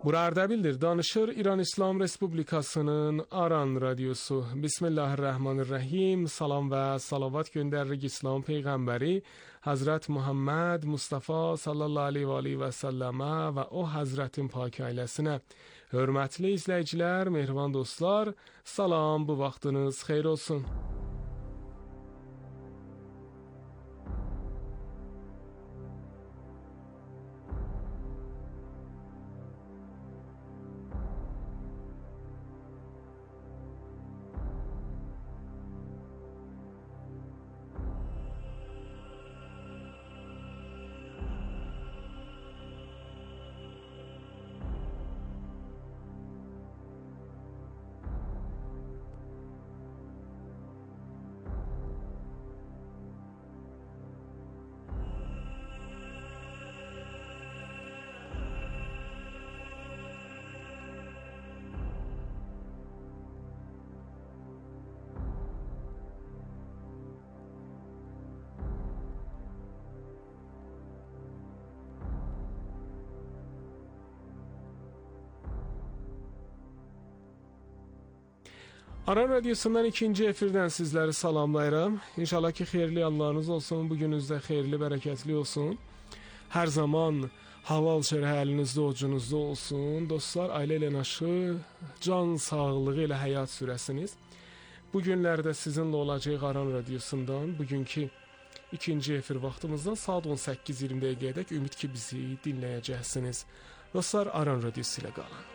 Bura Ardabildir. Danışır İran İslam Respublikasının Aran Radyosu. Bismillahirrahmanirrahim. Salam və salavat göndəririk İslam Peyğəmbəri Hazret Muhammed Mustafa sallallahu aleyhi və səlləmə və o Hazretin pak ailəsinə. Hörmətli izləyicilər, mehriban dostlar, salam, bu vaxtınız xeyir olsun. Aran Radyosu'ndan ikinci efirdən sizləri salamlayıram. İnşallah ki, xeyirli anlarınız olsun, bugününüzdə xeyirli, bərəkətli olsun. Hər zaman halal şərə əlinizdə, ocunuuzda olsun. Dostlar, ailə ilə naşı, can sağlığı ilə həyat sürəsiniz. Bugünlərdə sizinlə olacaq Aran Radyosu'ndan, bugünkü ikinci efir vaxtımızdan saat 18:20 dəqiqədək ümid ki, bizi dinləyəcəksiniz. Dostlar, Aran Radyosu ilə qalın.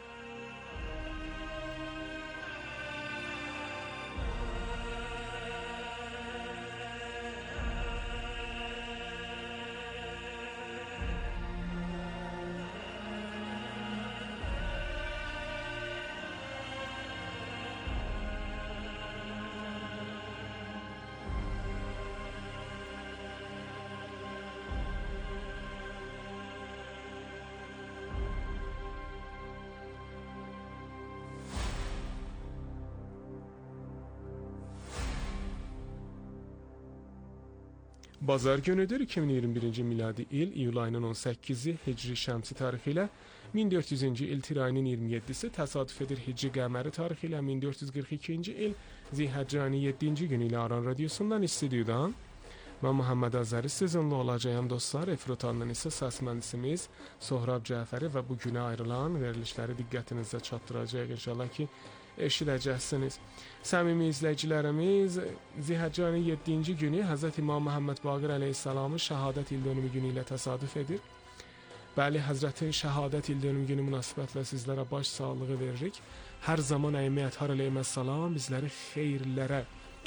Bazar günüdür, 2021-ci miladi il, iyul ayının 18-i Hicri Şəmsi tarixi ilə 1400-cü il Tir ayının 27-si təsadüf edir Hicri Qəməri tarixi ilə 1442-ci il Zilhəccə ayının 7-ci günü ilə Aran Radyosu'ndan istudiodan mən Muhammed Azəri sizinlə olacağım dostlar. Efrotandan isə səs mühəndisimiz Sohrab Cəfəri və bu günə ayrılan verilişləri diqqətinizə çatdıracaq inşallah ki, eşidəcəksiniz. Səmimi izləyicilərimiz, Zilhəccə ayının 7-ci günü Hz. İmam Məhəmməd Baqir əleyhissalamın şəhadət ildönümü günü ilə təsadüf edir. Bəli, Həzrətin şəhadət ildönümü günü münasibətlə sizlərə baş sağlığı veririk. Hər zaman əymət har əleyhissalam bizləri xeyirlərə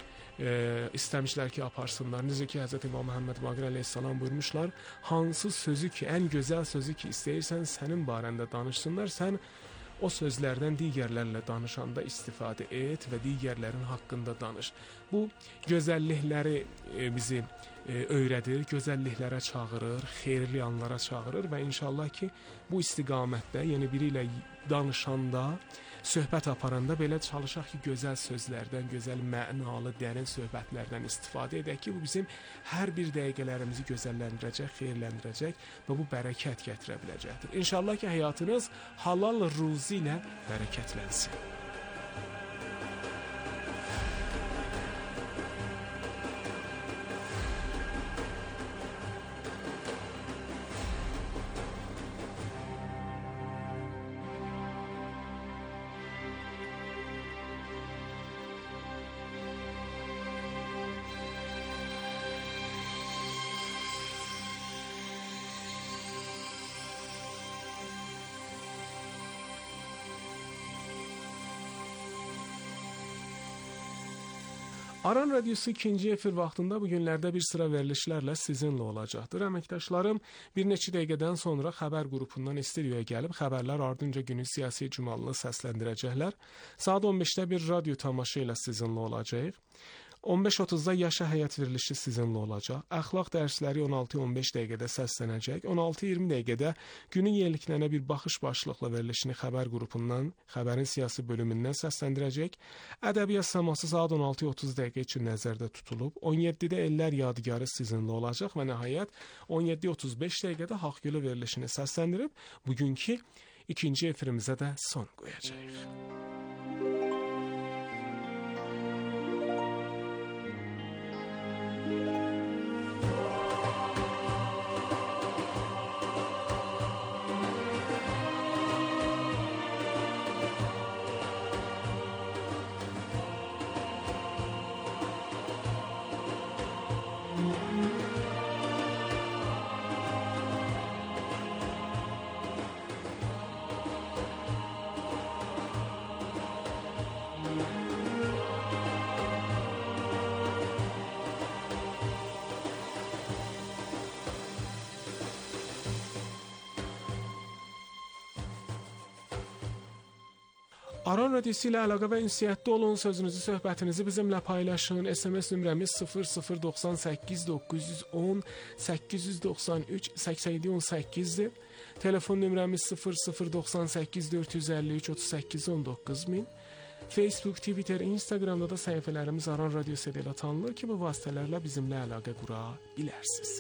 istəmişlər ki, aparsınlar. Necə ki, Hz. İmam Məhəmməd Baqir əleyhissalam buyurmuşlar, hansı sözü ki, ən gözəl sözü ki, istəyirsən sənin barəndə danışsınlar, sən o sözlərdən digərlərlə danışanda istifadə et və digərlərin haqqında danış. Bu, gözəllikləri bizi öyrədir, gözəlliklərə çağırır, xeyirli anlara çağırır və inşallah ki, bu istiqamətdə, yəni biri ilə danışanda, söhbət aparanda belə çalışaq ki, gözəl sözlərdən, gözəl mənalı, dərin söhbətlərdən istifadə edək ki, bu bizim hər bir dəqiqələrimizi gözəlləndirəcək, xeyirləndirəcək və bu bərəkət gətirə biləcəkdir. İnşallah ki, həyatınız halal ruzi ilə bərəkətlənsin. Aran Radyosu ikinci efir vaxtında bu günlərdə bir sıra verilişlərlə sizinlə olacaqdır. Əməkdaşlarım bir neçə dəqiqədən sonra xəbər qrupundan studiyaya gəlib xəbərlər ardınca günün siyasi icmalını səsləndirəcəklər. Saat 15-də bir radyo tamaşa ilə sizinlə olacağıq. 15:30-da Yaşa Həyat verilişi sizinlə olacaq. Əxlaq dərsləri 16-15 dəqiqədə səslənəcək. 16-20 dəqiqədə günün yeniliklərinə bir baxış başlıqlı verilişini xəbər qrupundan, xəbərin siyasi bölümündən səsləndirəcək. Ədəbiyyat səması saat 16:30 dəqiqə üçün nəzərdə tutulub. 17-də Ellər Yadigarı sizinlə olacaq və nəhayət 17:35 dəqiqədə Haqgülü verilişini səsləndirib bugünkü ikinci efirimizə də son qoyacağıq. Aran Radyosu ilə əlaqə və ünsiyyətdə olun, sözünüzü, söhbətinizi bizimlə paylaşın. SMS nömrəmiz 0098 910 893 8718-dir. Telefon nömrəmiz 0098 453 38 19000. Facebook, Twitter, Instagramda da səhifələrimiz Aran Radyosu ilə tanınır ki, bu vasitələrlə bizimlə əlaqə qura bilərsiniz.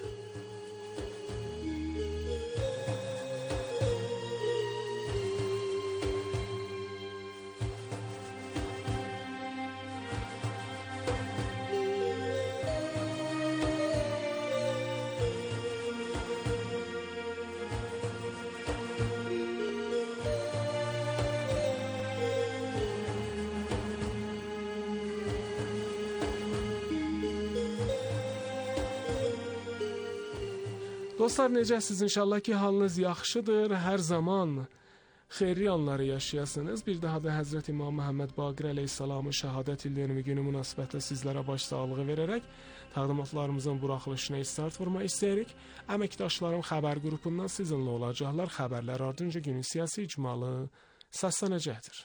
Dostlar, necəsiz? İnşallah ki, halınız yaxşıdır. Hər zaman xeyirli anları yaşayasınız. Bir daha da Həzrət İmam Məhəmməd Baqir əleyhissalamın şəhadət illərimi günü münasibətlə sizlərə başsağlığı verərək təqdimatlarımızın buraxılışına start vurmaq istəyirik. Əməkdaşlarım xəbər qrupundan sizinlə olacaqlar. Xəbərlər ardınca günün siyasi icmalı səslənəcəkdir.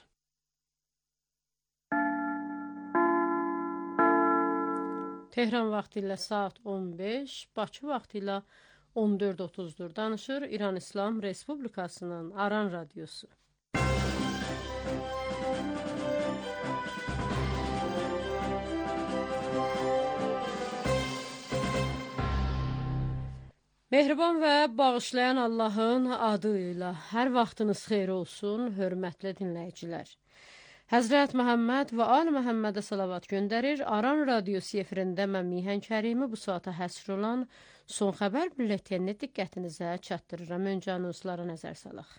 Tehran vaxtı ilə saat 15, Bakı vaxtı ilə 14:30-dur. Danışır İran İslam Respublikasının Aran Radyosu. Mehriban və bağışlayan Allahın adı ilə hər vaxtınız xeyir olsun, hörmətli dinləyicilər. Həzrət Məhəmməd və Ali Məhəmmədə salavat göndərir. Aran Radyosu efirində mən Mihan Kərimi bu saata həsr olan son xəbər bülletenini diqqətinizə çatdırıram. Öncə anonslara nəzər salaq.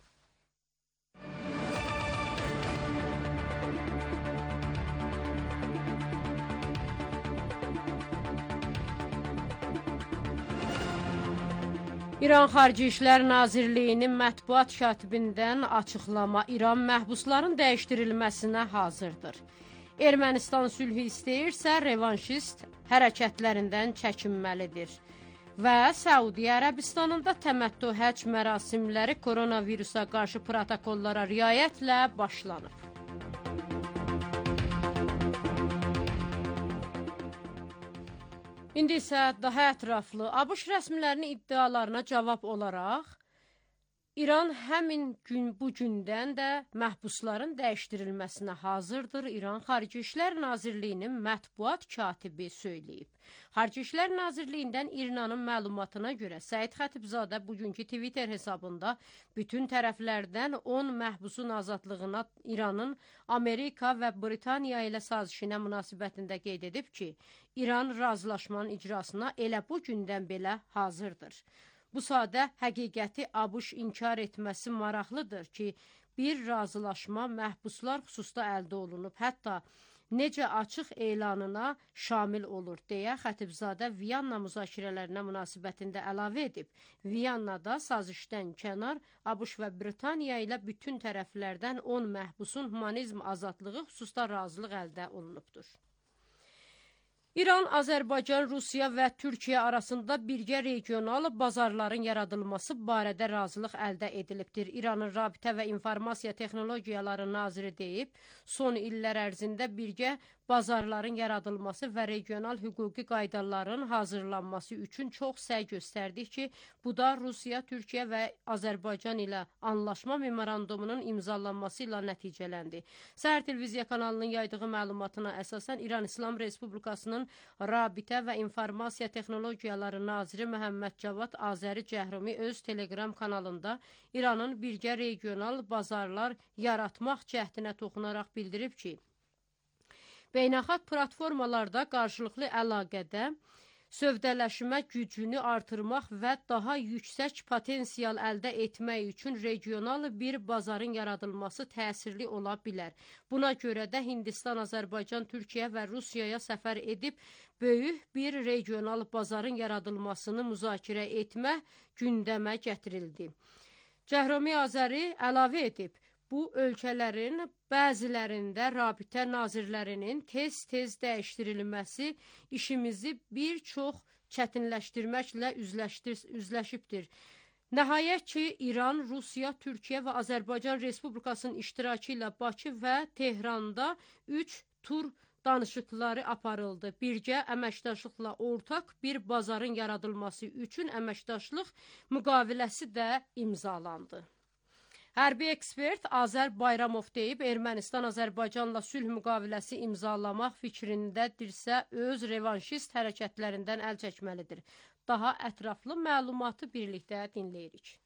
İran Xarici İşlər Nazirliyinin mətbuat katibindən açıqlama. İran məhbusların dəyişdirilməsinə hazırdır. Ermənistan sülhü istəyirsə, revanşist hərəkətlərindən çəkinməlidir. Və Səudiyyə Ərəbistanında təməttü həcc mərasimləri koronavirusa qarşı protokollara riayətlə başlanıb. İndi isə daha ətraflı ABŞ rəsmilərinin iddialarına cavab olaraq İran həmin gün bu gündən də məhbusların dəyişdirilməsinə hazırdır. İran Xarici İşlər Nazirliyinin mətbuat katibi söyləyib. Xarici İşlər Nazirliyindən İranın məlumatına görə Səid Xətibzadə bugünkü Twitter hesabında bütün tərəflərdən 10 məhbusun azadlığına İranın Amerika və Britaniya ilə sazişinə münasibətində qeyd edib ki, İran razılaşmanın icrasına elə bu gündən belə hazırdır. Bu sadə həqiqəti ABŞ inkar etməsi maraqlıdır ki, bir razılaşma məhbuslar xüsusda əldə olunub, hətta necə açıq elanına şamil olur, deyə Xətibzadə Viyanna müzakirələrinə münasibətində əlavə edib. Viyannada sazişdən kənar ABŞ və Britaniya ilə bütün tərəflərdən 10 məhbusun humanizm azadlığı xüsusda razılıq əldə olunubdur. İran, Azərbaycan, Rusiya və Türkiyə arasında birgə regional bazarların yaradılması barədə razılıq əldə edilibdir. İranın Rabitə və İnformasiya Texnologiyaları Naziri deyib, son illər ərzində birgə bazarların yaradılması və regional hüquqi qaydaların hazırlanması üçün çox səy göstərdik ki, bu da Rusiya, Türkiyə və Azərbaycan ilə anlaşma memorandumunun imzalanması ilə nəticələndi. Səhər televiziya kanalının yaydığı məlumatına əsasən İran İslam Respublikasının Rabitə və İnformasiya Texnologiyaları Naziri Məhəmməd Cavad Azəri Cəhrumi öz Telegram kanalında İranın birgə regional bazarlar yaratmaq cəhdinə toxunaraq bildirib ki, beynəlxalq platformalarda qarşılıqlı əlaqədə sövdələşmə gücünü artırmaq və daha yüksək potensial əldə etmək üçün regional bir bazarın yaradılması təsirli ola bilər. Buna görə də Hindistan, Azərbaycan, Türkiyə və Rusiyaya səfər edib böyük bir regional bazarın yaradılmasını müzakirə etmək gündəmə gətirildi. Cəhrumi Azəri əlavə edib, bu ölkələrin bəzilərində rabitə nazirlərinin tez-tez dəyişdirilməsi işimizi bir çox çətinləşdirməklə üzləşibdir. Nəhayət ki, İran, Rusiya, Türkiyə və Azərbaycan Respublikasının iştirakı ilə Bakı və Tehranda 3 tur danışıqları aparıldı. Birgə əməkdaşlıqla ortaq bir bazarın yaradılması üçün əməkdaşlıq müqaviləsi də imzalandı. Hərbi ekspert Azər Bayramov deyib, Ermənistan Azərbaycanla sülh müqaviləsi imzalamaq fikrindədirsə, öz revanşist hərəkətlərindən əl çəkməlidir. Daha ətraflı məlumatı birlikdə dinləyirik.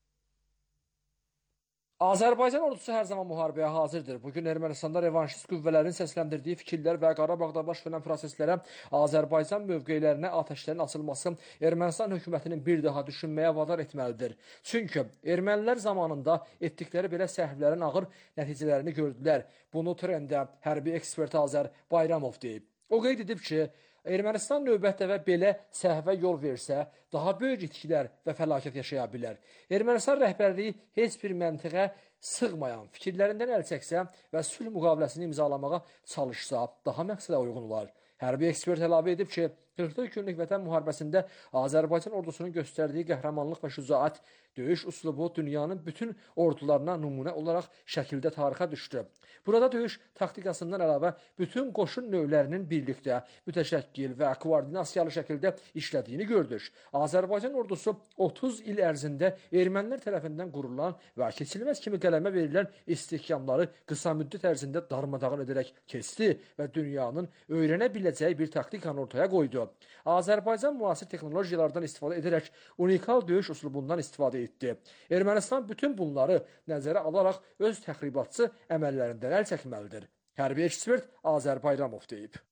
Azərbaycan ordusu hər zaman müharibəyə hazırdır. Bugün Ermənistanda revanşist qüvvələrin səsləndirdiyi fikirlər və Qarabağda baş verən proseslərə Azərbaycan mövqelərinə atəşlərin açılması Ermənistan hökumətinin bir daha düşünməyə vadar etməlidir. Çünki ermənilər zamanında etdikləri belə səhvlərin ağır nəticələrini gördülər. Bunu trendə hərbi ekspert Azər Bayramov deyib. O qeyd edib ki, Ermənistan növbətdə və belə səhvə yol versə, daha böyük itkilər və fəlakət yaşaya bilər. Ermənistan rəhbərliyi heç bir məntiqə sığmayan fikirlərindən əl çəksə və sülh müqaviləsini imzalamağa çalışsa, daha məqsədə uyğun olar. Hərbi ekspert əlavə edib ki, 44 günlük vətən müharibəsində Azərbaycan ordusunun göstərdiyi qəhrəmanlıq və şücaət döyüş üslubu dünyanın bütün ordularına nümunə olaraq şəkildə tarixə düşdü. Burada döyüş taktikasından əlavə bütün qoşun növlərinin birlikdə, mütəşəkkil və koordinasiyalı şəkildə işlədiyini gördük. Azərbaycan ordusu 30 il ərzində ermənilər tərəfindən qurulan və keçilməz kimi qələmə verilən istehkamları qısa müddət ərzində darmadağın edərək keçdi və dünyanın öyrənə biləcəyi bir taktikanı ortaya qoydu. Azərbaycan müasir texnologiyalardan istifadə edərək unikal döyüş üslubundan istifadə etdi. Ermənistan bütün bunları nəzərə alaraq öz təxribatçı əməllərindən əl çəkməlidir. Hərbi ekspert Azər Bayramov deyib.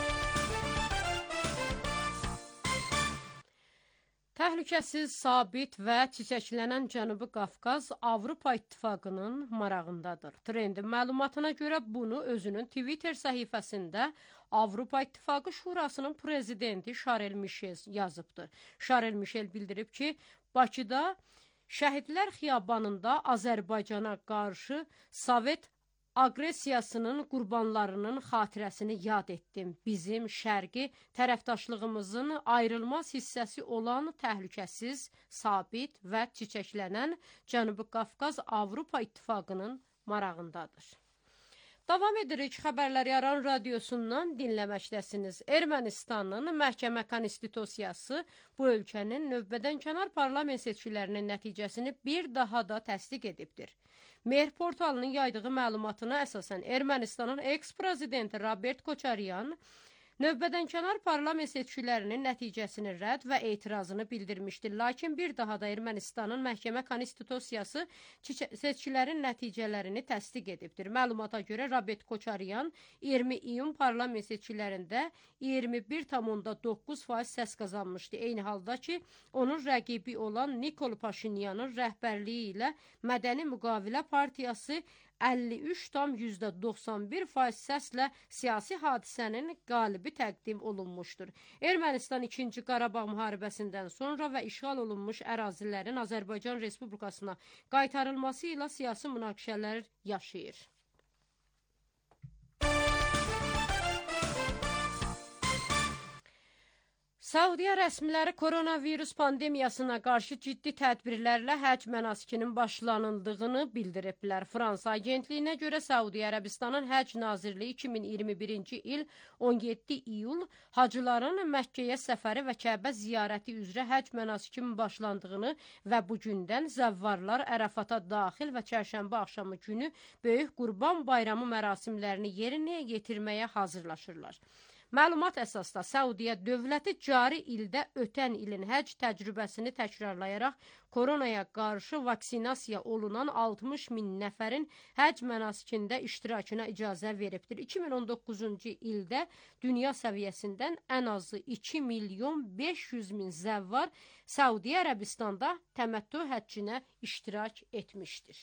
Təhlükəsiz, sabit və çiçəklənən Cənubi Qafqaz Avropa İttifaqının marağındadır. Trendin məlumatına görə bunu özünün Twitter səhifəsində Avropa İttifaqı Şurasının prezidenti Şarel Mişel yazıbdır. Şarel Mişel bildirib ki, Bakıda Şəhidlər Xiyabanında Azərbaycana qarşı Sovet aqressiyasının qurbanlarının xatirəsini yad etdim. Bizim şərqi tərəfdaşlığımızın ayrılmaz hissəsi olan təhlükəsiz, sabit və çiçəklənən Cənubi Qafqaz Avropa İttifaqının marağındadır. Davam edirik, xəbərləri Aran radiosundan dinləməkdəsiniz. Ermənistanın məhkəmə konstitusiyası bu ölkənin növbədənkənar parlament seçkilərinin nəticəsini bir daha da təsdiq edibdir. Mehr portalının yaydığı məlumatına əsasən Ermənistanın eks-prezidenti Robert Koçaryan növbədənkənar parlament seçkilərinin nəticəsini rədd və etirazını bildirmişdir. Lakin bir daha da Ermənistanın məhkəmə konstitusiyası seçkilərin nəticələrini təsdiq edibdir. Məlumata görə Robert Koçaryan 20 iyun parlament seçkilərində 21,9% səs qazanmışdı. Eyni halda ki, onun rəqibi olan Nikol Paşinyanın rəhbərliyi ilə Mədəni Müqavilə Partiyası 53,91% səslə siyasi hadisənin qalibi təqdim olunmuşdur. Ermənistan 2-ci Qarabağ müharibəsindən sonra və işğal olunmuş ərazilərin Azərbaycan Respublikasına qaytarılması ilə siyasi münaqişələr yaşayır. Saudiya rəsmiləri koronavirus pandemiyasına qarşı ciddi tədbirlərlə həcc mənasikinin başlanıldığını bildiriblər. Fransa agentliyinə görə Saudiya Ərəbistanın Həcc Nazirliyi 2021-ci il 17 iyul hacıların Məkkəyə səfəri və Kəbə ziyarəti üzrə həcc mənasikinin başlandığını və bu gündən zəvvarlar Ərəfata daxil və çərşənbə axşamı günü Böyük Qurban Bayramı mərasimlərini yerinə yetirməyə hazırlaşırlar. Məlumat əsasda Saudiya dövləti cari ildə ötən ilin həcc təcrübəsini təkrarlayaraq koronaya qarşı vaksinasiya olunan 60 min nəfərin həcc mənasikində iştirakına icazə veribdir. 2019-cu ildə dünya səviyyəsindən ən azı 2 milyon 500 min zəvvar Saudiya Ərəbistanda təməttü həccinə iştirak etmişdir.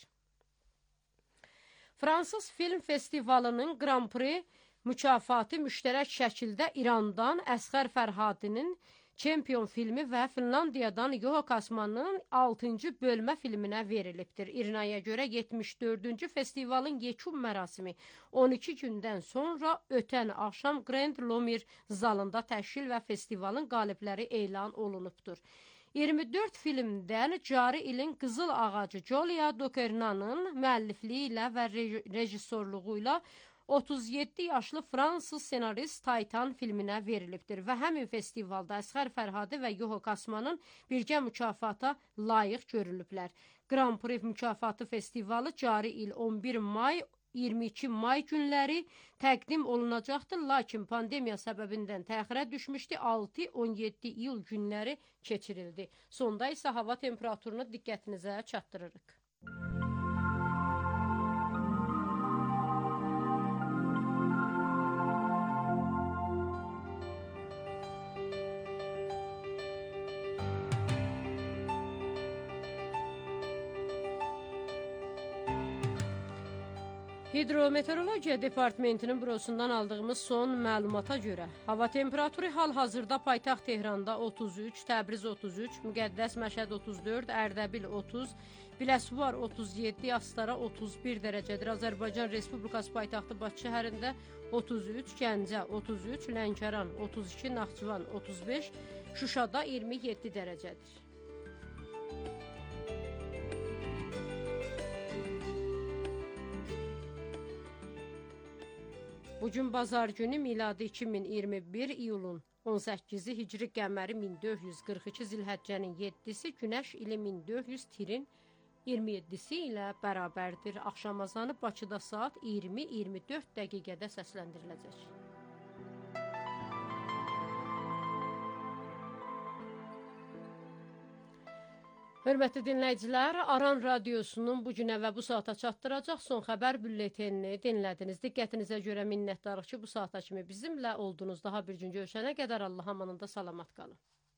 Fransız Film Festivalının Grand Prix mükafatı müştərək şəkildə İrandan Əsğər Fərhadinin Çempion filmi və Finlandiyadan Yuho Kasmanın 6-cı bölmə filminə verilibdir. İRNA-ya görə 74-cü festivalın yekun mərasimi 12 gündən sonra ötən axşam Grand Lomir zalında təşkil və festivalın qalibləri elan olunubdur. 24 filmdən cari ilin Qızıl Ağacı Julia Ducournau'nun müəllifliyi ilə və rejissorluğu ilə 37 yaşlı Fransız senarist Taytan filminə verilibdir və həmin festivalda Əsğər Fərhadi və Yuho Kasmanın birgə mükafata layiq görülüblər. Grand Prix mükafatı festivalı cari il 11 may 22 may günləri təqdim olunacaqdır, lakin pandemiya səbəbindən təxirə düşmüşdü, 6-17 iyul günləri keçirildi. Sonda isə hava temperaturunu diqqətinizə çatdırırıq. Hidrometeorologiya Departamentinin bürosundan aldığımız son məlumata görə hava temperaturu hal-hazırda paytaxt Tehranda 33, Təbriz 33, Müqəddəs Məşəd 34, Ərdəbil 30, Biləsuvar 37, Astara 31 dərəcədir. Azərbaycan Respublikası paytaxtı Bakı şəhərində 33, Gəncə 33, Lənkəran 32, Naxçıvan 35, Şuşada 27 dərəcədir. Bugün bazar günü miladi 2021 iyulun 18-i Hicri qəməri 1442 Zilhəccənin 7-si Günəş ili 1400 Tirin 27-si ilə bərabərdir. Axşam azanı Bakıda saat 20-24 dəqiqədə səsləndiriləcək. Hörmətli dinləyicilər, Aran Radiosunun bu günə və bu saata çatdıracaq son xəbər bülletenini dinlədiniz. Diqqətinizə görə minnətdarıq ki, bu saata kimi bizimlə oldunuz. Daha bir gün görüşənə qədər Allah amanında salamat qalın.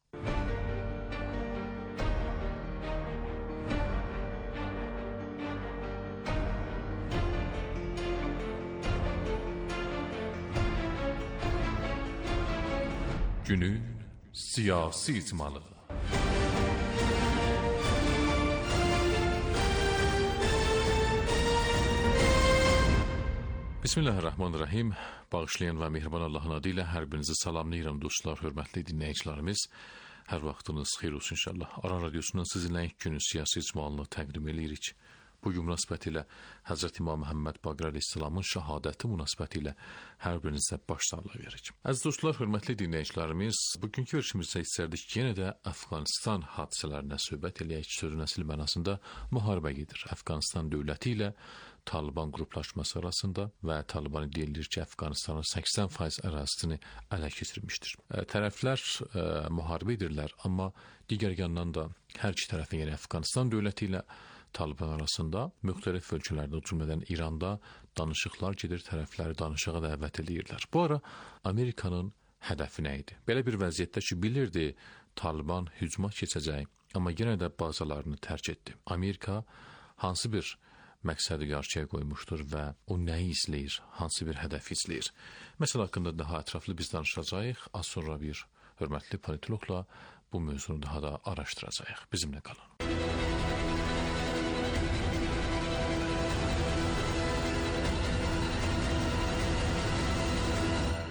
Günün siyasi icmalı. Bismillahirrahmanirrahim. Bağışlayan və mehriban Allahın adı ilə hər birinizi salamlayıram dostlar, hörmətli dinləyicilərimiz. Hər vaxtınız xeyir olsun inşallah. Aran Radiosundan sizinlə ilk günün siyasi icmalını təqdim edirik. Bu gün münasibətilə Həzrət İmam Məhəmməd Baqir Əleyhisselamın şəhadəti münasibətilə hər birinizə başsağlığı veririk. Əziz dostlar, hörmətli dinləyicilərimiz, bugünkü verişimizdə istərdik ki, yenə də Əfqanistan hadisələrinə söhbət eləyək. Sözün əsl mənasında müharibə gedir. Əfqanistan dövləti ilə Taliban qruplaşması arasında və Taliban deyilir ki, Əfqanistanın 80% ərazisini ələ keçirmişdir. Tərəflər müharibə edirlər, amma digər yandan da hər iki tərəfin, yəni Əfqanistan dövləti ilə Taliban arasında müxtəlif ölkələrdə, o cümlədən İranda danışıqlar gedir, tərəfləri danışığa dəvət edirlər. Bu ara Amerikanın hədəfi nə idi? Belə bir vəziyyətdə ki, bilirdi Taliban hücuma keçəcək, amma yenə də bazalarını tərk etdi. Amerika hansı bir məqsədi qarşıya qoymuşdur və o nəyi izləyir, hansı bir hədəfi izləyir? Məsələ haqqında daha ətraflı biz danışacağıq. Az sonra bir hörmətli politologla bu mövzunu daha da araşdıracağıq. Bizimlə qalın.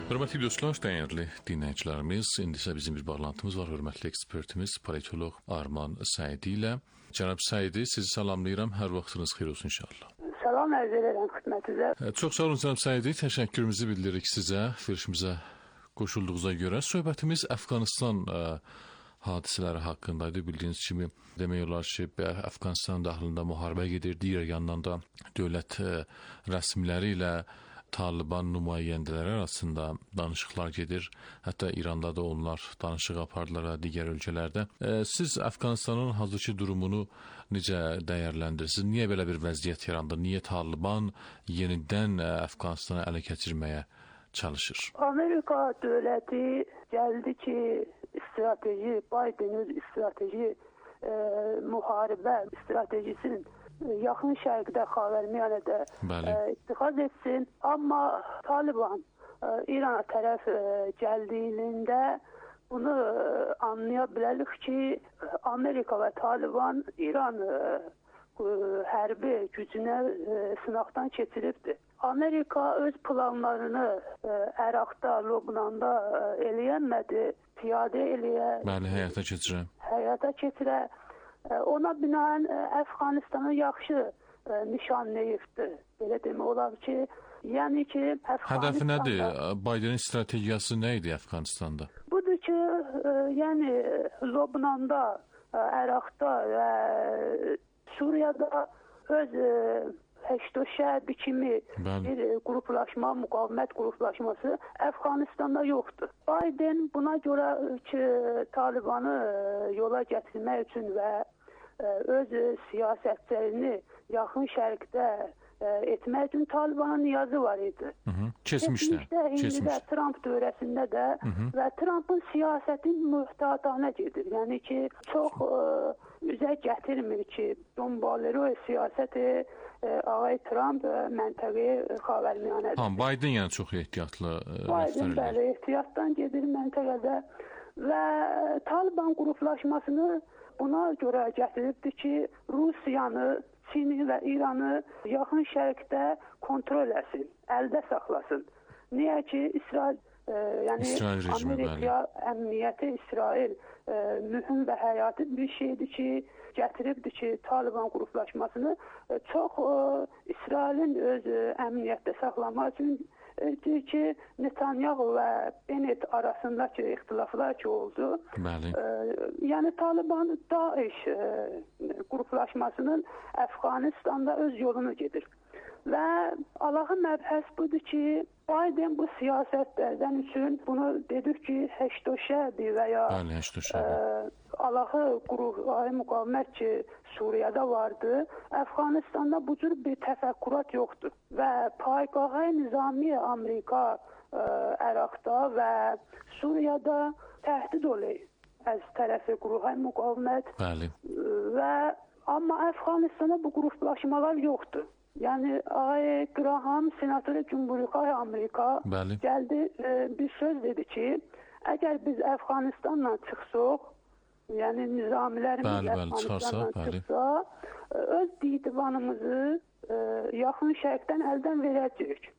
Hörmətli dostlar, dəyərli dinləyicilərimiz, indi isə bizim bir bağlantımız var. Hörmətli ekspertimiz, politolog Arman Səidi ilə. Cənab Səidi, sizi salamlayıram. Hər vaxtınız xeyir olsun inşallah. Salam ərz edirəm xidmətinizə. Çox sağ olun Cənab Səidi. Təşəkkürümüzü bildiririk sizə, verilişimizə qoşulduğunuza görə. Söhbətimiz Əfqanistan hadisələri haqqındaydı. Bildiyiniz kimi demək olar ki, Əfqanistan daxilində müharibə gedir. Digər yandan da dövlət rəsmiləri ilə Taliban nümayəndələri arasında danışıqlar gedir. Hətta İranda da onlar danışıq apardılar digər ölkələrdə. Siz Əfqanistanın hazırki durumunu necə dəyərləndirirsiniz? Niyə belə bir vəziyyət yarandı? Niyə Taliban yenidən Əfqanistanı ələ keçirməyə çalışır? Amerika dövləti gəldi ki, strateji, Bidenin strateji müharibə stratejisinin yaxın şərqdə, Xavərmiyanədə ittixaz etsin. Amma Taliban İrana tərəf gəldiyində bunu anlaya bilərik ki, Amerika və Taliban İran hərbi gücünə sınaqdan keçiribdir. Amerika öz planlarını Əraqda, Lübnanda eləyənmədi, piyadə eləyə. Bəli, həyata keçirə. Ona binaən Əfqanistanı yaxşı nişanlayıbdır. Belə demək olar ki, yəni ki, Hədəfi nədir? Bidenin strategiyası nə idi Əfqanistanda? Budur ki, yəni Lübnanda, Əraqda və Suriyada öz Heştoşəbi kimi bir qruplaşma, müqavimət qruplaşması Əfqanistanda yoxdur. Biden buna görə ki, Talibanı yola gətirmək üçün və öz siyasətlərini yaxın şərqdə etmək üçün Talibana niyazı var idi. Keçmişdə. İndi də Trump dövrəsində də və Trumpın siyasəti mühtatanə gedir. Yəni ki, çox üzə gətirmir ki, dombalero siyasəti ağay Trump məntəqəyə Xavərmiyanədir. Biden yəni çox ehtiyatlı Biden bəli, ehtiyatdan gedir məntəqədə və Taliban qruplaşmasını buna görə gətiribdir ki, Rusiyanı, Çini və İranı yaxın şərqdə kontrol etsin, əldə saxlasın. Niyə ki, İsrail Amerika əmniyyəti İsrail mühüm və həyati bir şeydir ki, gətiribdir ki, Taliban qruplaşmasını çox İsrailin öz əmniyyətdə saxlamaq üçün ki, Netanyahu və Bennett arasındakı ixtilaflar ki oldu. Yəni Taliban Daesh qruplaşmasının Əfqanistanda öz yolunu gedir. Və Allahın məbhəs budur ki, Biden bu siyasətlərdən üçün bunu dedik ki, Heştoşəbi və ya Allahı qrup müqavimət ki, Suriyada vardı. Əfqanistanda bu cür bir təfəkkürat yoxdur. Və Payqaha Nizami Amerika Əraqda və Suriyada təhdid olur az tərəfi qrup müqavimət. Və amma Əfqanistanda bu qruplaşmalar yoxdur. Yəni Graham, senatör Cumhuriyet Amerika gəldi, bir söz dedi ki, əgər biz Əfqanistanla çıxsaq, yəni nizamilərimiz Əfqanistanla çıxsa, öz divanımızı yaxın şərqdən əldən verəcək.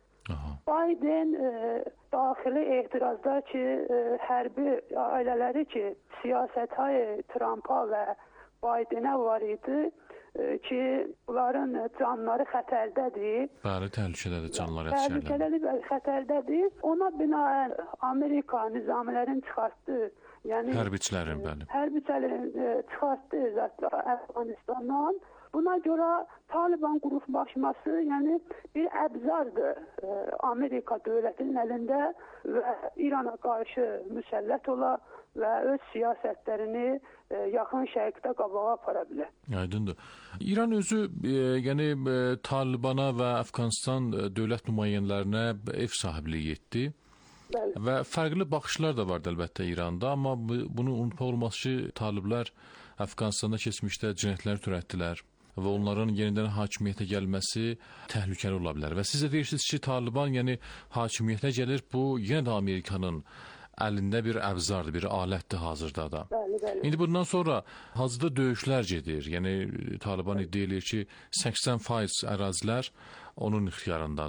Biden daxili etirazda ki, hərbi ailələri ki, siyasətə Trumpa və Bidenə var idi ki, bunların canları xətərdədir. Bəli, təhlükədədir canları. Təhlükədədir və xətərdədir. Ona binaən Amerika nizamilərin çıxartdı. Yəni hərbiçilərin, bəli. Hərbiçilərin çıxartdı Əfqanistandan. Buna görə Taliban qruplaşması, yəni bir əbzardır Amerika dövlətinin əlində və İrana qarşı müsəllət ola və öz siyasətlərini yaxın şərqdə qabağa apara bilər. Aydındır. İran özü yəni Talibana və Əfqanistan dövlət nümayəndələrinə ev sahibliyi etdi. Bəli. Və fərqli baxışlar da vardı əlbəttə İranda, amma bunu unutmaq olmaz ki, taliblər Əfqanistanda keçmişdə cinayətlər törətdilər və onların yenidən hakimiyyətə gəlməsi təhlükəli ola bilər. Və siz də deyirsiniz ki, Taliban yəni hakimiyyətə gəlir, bu yenə də Amerikanın əlində bir əvzardır, bir alətdir hazırda da. Bəli. İndi bundan sonra hazırda döyüşlər gedir. Yəni Taliban iddia edir ki, 80% ərazilər onun ixtiyarındadır.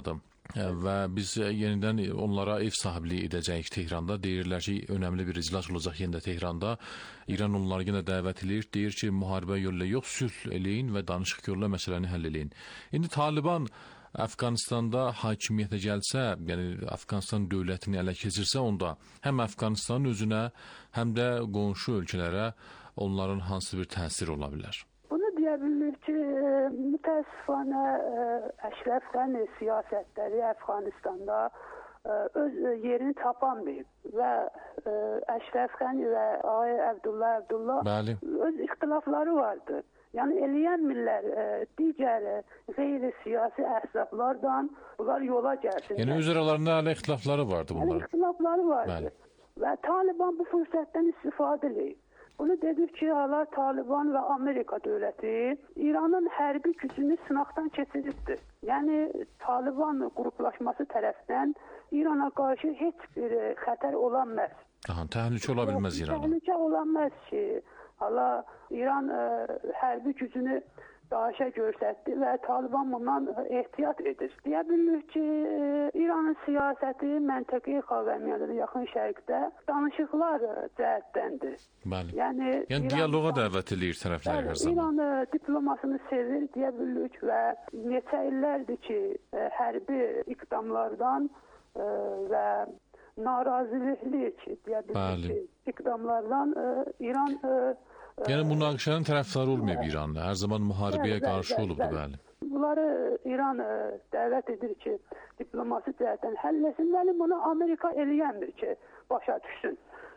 Və biz yenidən onlara ev sahibliyi edəcəyik Tehranda. Deyirlər ki, önəmli bir iclas olacaq yenə də Tehranda. İran onları yenə dəvət edir. Deyir ki, müharibə yolu yox, sülh eləyin və danışıq yolla məsələni həll eləyin. İndi Taliban Əfqanistanda hakimiyyətə gəlsə, yəni Əfqanistan dövlətini ələ keçirsə, onda həm Əfqanistanın özünə, həm də qonşu ölkələrə onların hansı bir təsiri ola bilər? Bunu deyə bilirik ki, mütəəssifanə Əşrəf Qəni siyasətləri Əfqanistanda öz yerini tapamayıb və Əşrəf Qəni və ağay Əbdullah öz ixtilafları vardır. Yəni eləyənmirlər digər qeyri-siyasi əhzablardan bunlar yola gəlsinlər. Yəni öz aralarında hələ ixtilafları vardı bunların. İxtilafları vardı. Və Taliban bu fürsətdən istifadə edir. Bunu dedik ki, hala Taliban və Amerika dövləti İranın hərbi gücünü sınaqdan keçiribdir. Yəni Taliban qruplaşması tərəfindən İrana qarşı heç bir xətər olanmaz. Təhlükə ola bilməz İrana. Təhlükə olanmaz ki, hala İran hərbi gücünü daşa göstərdi və Taliban bundan ehtiyat edir. Deyə bilirik ki, İranın siyasəti məntəqi xavəmiyyədə yaxın şərqdə danışıqlar cəhətdəndir. Yəni dialoqa dəvət edir tərəfləri hər zaman. İran diplomasını sevir deyə bilirik və neçə illərdir ki, hərbi iqdamlardan və narazılıqlik deyə bilirik ki, iqdamlardan İran Yəni münaqişənin tərəfdarı olmayıb İran'da. Hər zaman müharibəyə qarşı olubdu, bəli. Bunları İran dəvət edir ki, diplomasi cəhətdən həll etsin. Yəni bunu Amerika eləyənmir ki, başa düşsün.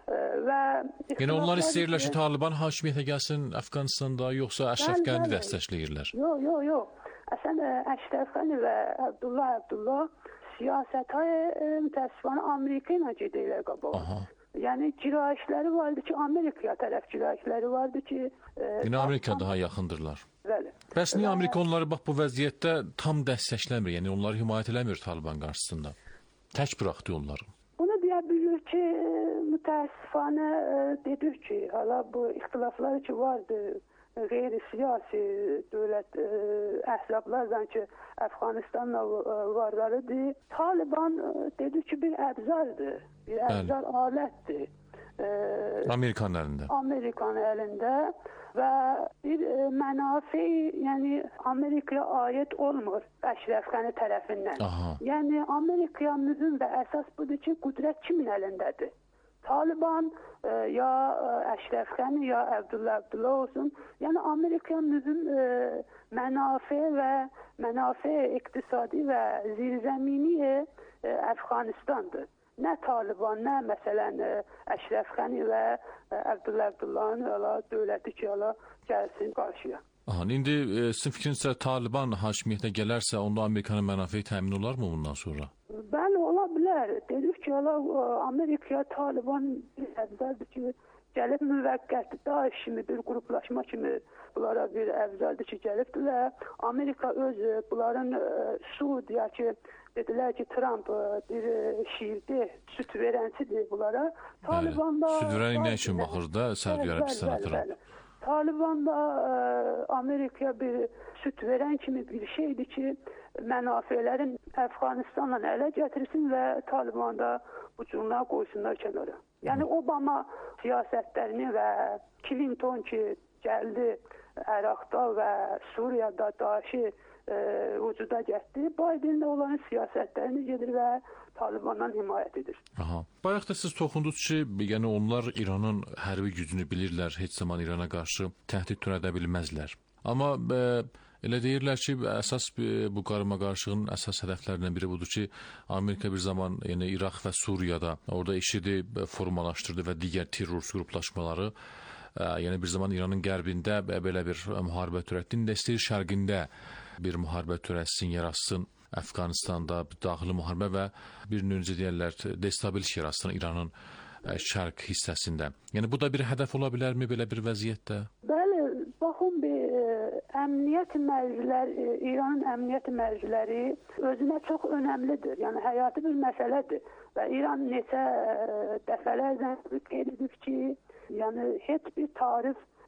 Yəni onlar istəyirlər ki, Taliban hakimiyyətə gəlsin Əfqanistanda, yoxsa Əşrəf Qəni dəstəkləyirlər? Yox. Əslən Əşrəf Qəni və Əbdullah siyasətə mütəəssifanə Amerika ilə gedirlər qabağa. Yəni girayişləri vardı ki, Amerikaya tərəf girayişləri vardı ki... Yəni Amerika daha yaxındırlar. Bəli. Bəs niyə Amerika onları bax bu vəziyyətdə tam dəstəkləmir? Yəni onları himayət eləmir Taliban qarşısında? Tək buraxdı onları. Bunu deyə bilir ki, mütəəssifanə dedik ki, hala bu ixtilafları ki vardı, qeyri-siyasi dövlət əhzablardan ki, Əfqanistanla varlarıdır. Taliban dedik ki, bir əbzardır. Bir əbzar alətdir. Amerikanın əlində. Amerikanın əlində və bir mənafi, yəni Amerikaya aid olmur Əşrəf Qəni tərəfindən. Yəni Amerikaya mühüm və əsas budur ki, qüdrət kimin əlindədir? Taliban ya Əşrəf Qəni ya Əbdullah olsun. Yəni Amerikaya mühüm mənafi iqtisadi və zirzəmini Əfqanistandır. Nə Taliban, nə məsələn Əşrəf Qəni və Əbdullahın dövləti ki, gəlsin qarşıya. İndi sizin fikrinizsə Taliban hakimiyyətə gələrsə, onda Amerikanın mənafeyi təmin olarmı bundan sonra? Bəli, ola bilər. Dedik ki, Amerikaya Taliban bir əvzəldir ki, gəlib müvəqqəti daş kimi bir qruplaşma kimi bunlara bir əvzəldir ki, gəlibdir və Amerika öz bunların Suudiya ki, dedilər ki, Trump bir şiirdir, süt verənsidir bunlara. Süt verən nə üçün baxır da Səudiyyə Ərəbistana Trump? Taliban da Amerikaya bir süt verən kimi bir şeydir ki, mənafelerin Əfqanistanla ələ gətirsin və Taliban da bu cürünə qoysunlar kənara. Yəni Obama siyasətlərini və Clinton ki, gəldi Əraqda və Suriyada daşı vücuda gətirdi. Biden də onların siyasətlərini gedir və Talibandan himayət edir. Bayaq da siz toxundunuz ki, yəni onlar İranın hərbi gücünü bilirlər, heç zaman İrana qarşı təhdid törədə bilməzlər. Amma elə deyirlər ki, əsas bu qarama-qarşılığın əsas hədəflərindən biri budur ki, Amerika bir zaman yəni İraq və Suriyada orada IŞİD-i formalaşdırdı və digər terror qruplaşmaları yəni bir zaman İranın qərbində belə bir müharibə törətdi. İndi istəyir şərqində bir müharibə törətsin, yaratsın. Əfqanistanda daxili müharibə və bir nöncə deyərlər destabil yaratsın İranın şərq hissəsində. Yəni bu da bir hədəf ola bilərmi belə bir vəziyyətdə? Bəli, baxın əmniyyət mərciləri, İranın əmniyyət mərciləri özünə çox önəmlidir. Yəni həyati bir məsələdir və İran neçə dəfələrlə qeyd edib ki, yəni heç bir tarif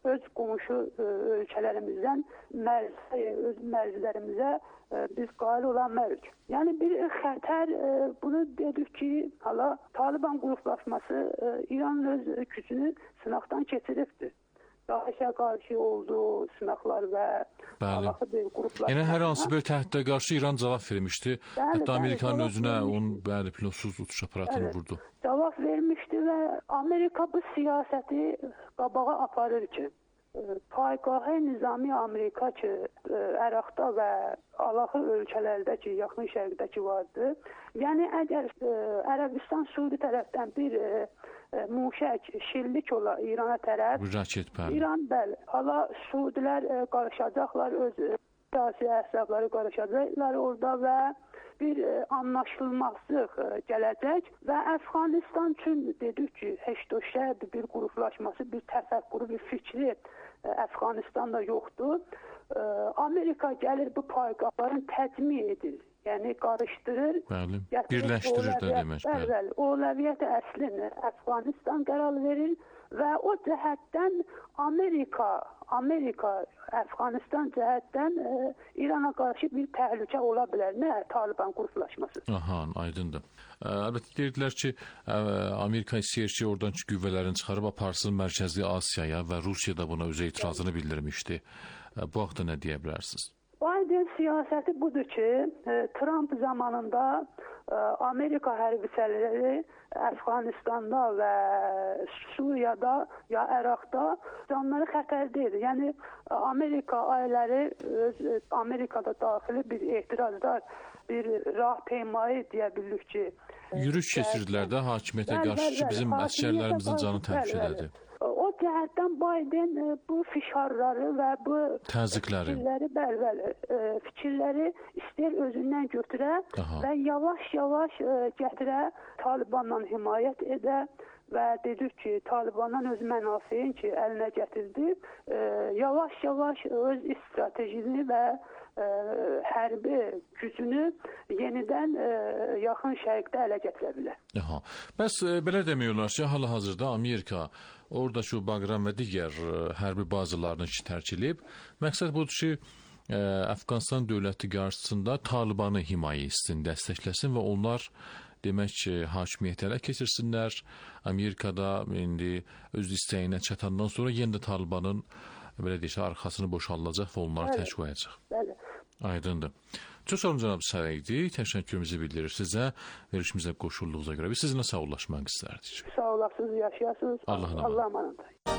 öz qonşu ölkələrimizdən öz mərzilərimizə biz qail olanmayıq. Yəni bir xətər, bunu dedik ki, hala Taliban qruplaşması İranın öz gücünü sınaqdan keçiribdir. DAEŞə qarşı olduğu sınaqlar və alaxı bir qruplaşma. Yəni hər hansı bir təhdiddə qarşı İran cavab vermişdi. Hətta Amerikanın özünə onun pilotsuz uçuş aparatını vurdu. Cavab vermişdi və Amerika bu siyasəti qabağa aparır ki, Paygahı Nizami Amerika ki, Əraqda və alaxı ölkələrdəki, yaxın şərqdəki vardı. Yəni əgər Ərəbistan Suudi tərəfdən bir muşək, şillik ola İrana tərəf, İran bəli, hala Suudilər qarışacaqlar, öz siyasi əsəbləri qarışacaqlar orada və bir anlaşılmazlıq gələcək və Əfqanistan üçün dedik ki, Heşdoşəb bir qruplaşması, bir təfəkkürü, bir fikri Əfqanistanda yoxdur. Amerika gəlir bu paygahların təcmi edir. Yəni qarışdırır, birləşdirir də demək. Bəli, Ovləviyyət əslini Əfqanistan qərar verir və o cəhətdən Amerika Əfqanistan cəhətdən İrana qarşı bir təhlükə ola bilər. Nə Taliban qruplaşması? Aha, aydındır. Əlbəttə deyirdilər ki, Amerika istəyir ki, oradan qüvvələrini çıxarıb aparsın Mərkəzi Asiyaya və Rusiya da buna öz etirazını bildirmişdi. Bu haqda nə deyə bilərsiniz? Biden siyasəti budur ki, Trump zamanında Amerika hərbçiləri Əfqanistanda və Suriyada ya Əraqda canları xətərdə idi. Yəni Amerika ailələri Amerikada daxili bir etirazlar, bir rahpeymayı deyə bilirik ki, yürüyüş keçirdilər də hakimiyyətə qarşı ki, bizim əsgərlərimizin canı təhlükədədir. O cəhətdən Biden bu fişarları və bu təzyiqləri, fikirləri istər özündən götürə və yavaş-yavaş gətirə, Talibanla himayət edə və dedik ki, Talibandan öz mənafeyin ki, əlinə gətirdi, yavaş-yavaş öz stratejini və hərbi gücünü yenidən yaxın şərqdə ələ gətirə bilər. Bəs belə demək olar ki, hal-hazırda Amerika oradakı Baqram və digər hərbi bazalarını tərk edib. Məqsəd budur ki, Əfqanistan dövləti qarşısında Talibanı himayə etsin, dəstəkləsin və onlar demək ki, hakimiyyəti ələ keçirsinlər. Amerikada indi öz istəyinə çatandan sonra yenə də Talibanın belə deyək, arxasını boşaldacaq və onları tək qoyacaq. Bəli. Aydındır. Çox sağ olun cənab Sərəydi. Təşəkkürümüzü bildirir sizə. Verilişimizə qoşulduğunuza görə biz sizinlə sağollaşmaq istərdik. Sağ olasınız, yaşayasınız. Allah'a emanet.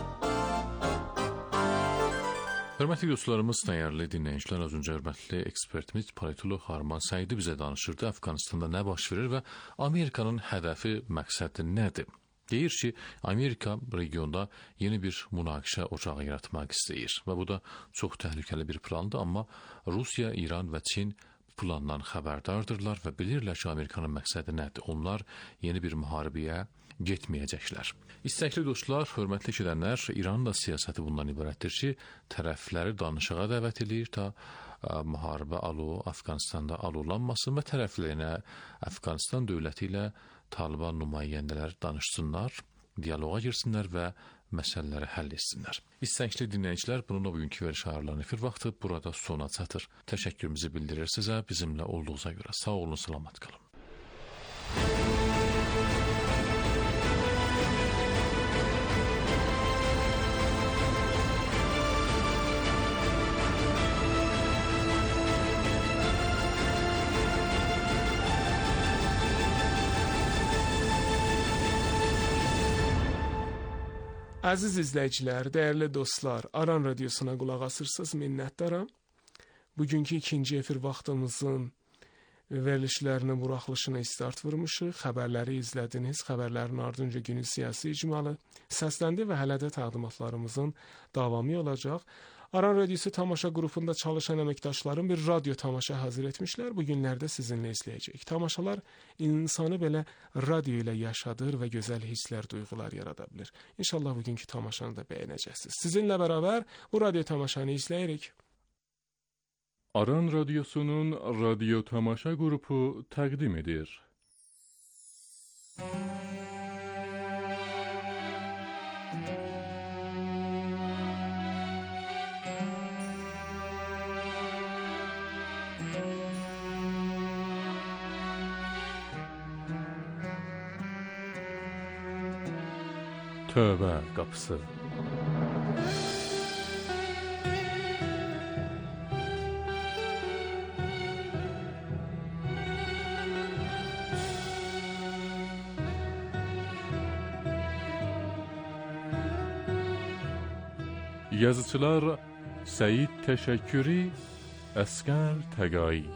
Hörmətli dostlarımız, dəyərli dinləyicilər, az öncə hörmətli ekspertimiz politolog Arman Səidi bizə danışırdı. Əfqanistanda nə baş verir və Amerikanın hədəfi, məqsədi nədir? Deyir ki, Amerika regionda yeni bir münaqişə ocağı yaratmaq istəyir və bu da çox təhlükəli bir plandır, amma Rusiya, İran və Çin plandan xəbərdardırlar və bilirlər ki, Amerikanın məqsədi nədir? Onlar yeni bir müharibəyə getməyəcəklər. İstəkli dostlar, hörmətli eşidənlər, İranın da siyasəti bundan ibarətdir ki, tərəfləri danışığa dəvət edir ta müharibə Əfqanistanda alovlanmasın və tərəflərinə Əfqanistan dövləti ilə Taliban nümayəndələri danışsınlar, diyaloğa girsinlər və məsələləri həll etsinlər. İstəkli dinləyicilər, bununla bugünkü veriş ayarlarının efir vaxtı burada sona çatır. Təşəkkürümüzü bildirir sizə, bizimlə olduğunuza görə. Sağ olun, salamat qalın. Əziz izləyicilər, dəyərli dostlar, Aran Radiosuna qulaq asırsınız, minnətdaram. Bugünkü ikinci efir vaxtımızın verilişlərinin buraxılışına start vurmuşuq. Xəbərləri izlədiniz, xəbərlərin ardınca günün siyasi icmalı səsləndi və hələ də təqdimatlarımızın davamı olacaq. Aran Radiosu tamaşa qrupunda çalışan əməkdaşlarım bir radio tamaşa hazır etmişlər. Bu günlərdə sizinlə izləyəcək. Tamaşalar insanı belə radio ilə yaşadır və gözəl hisslər, duyğular yarada bilir. İnşallah bugünkü tamaşanı da bəyənəcəksiniz. Sizinlə bərabər bu radio tamaşanı izləyirik. Aran Radiosu'nun radyo tamaşa grubu təqdim edir. tövbə qapısı. Yazıçılar Seyid Təşəkkürü, Əsqər Təqai.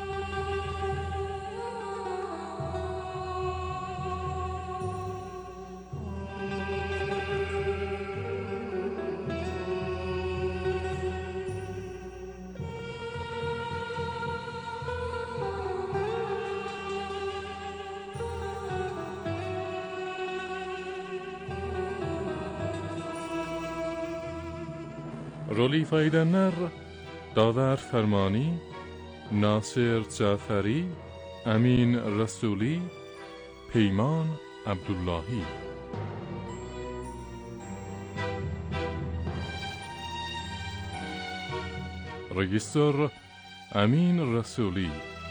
Rol ifa edenler Daver Fermani, Nasir Caferi, Emin Rasuli, Peyman Abdullahi. Rejissör Emin Rasuli.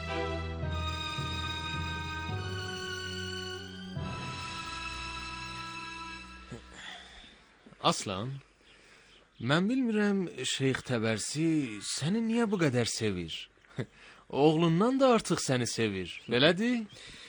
Aslan, mən bilmirəm Şeyx Təbərsi səni niyə bu qədər sevir? Oğlundan da artıq səni sevir, belədir?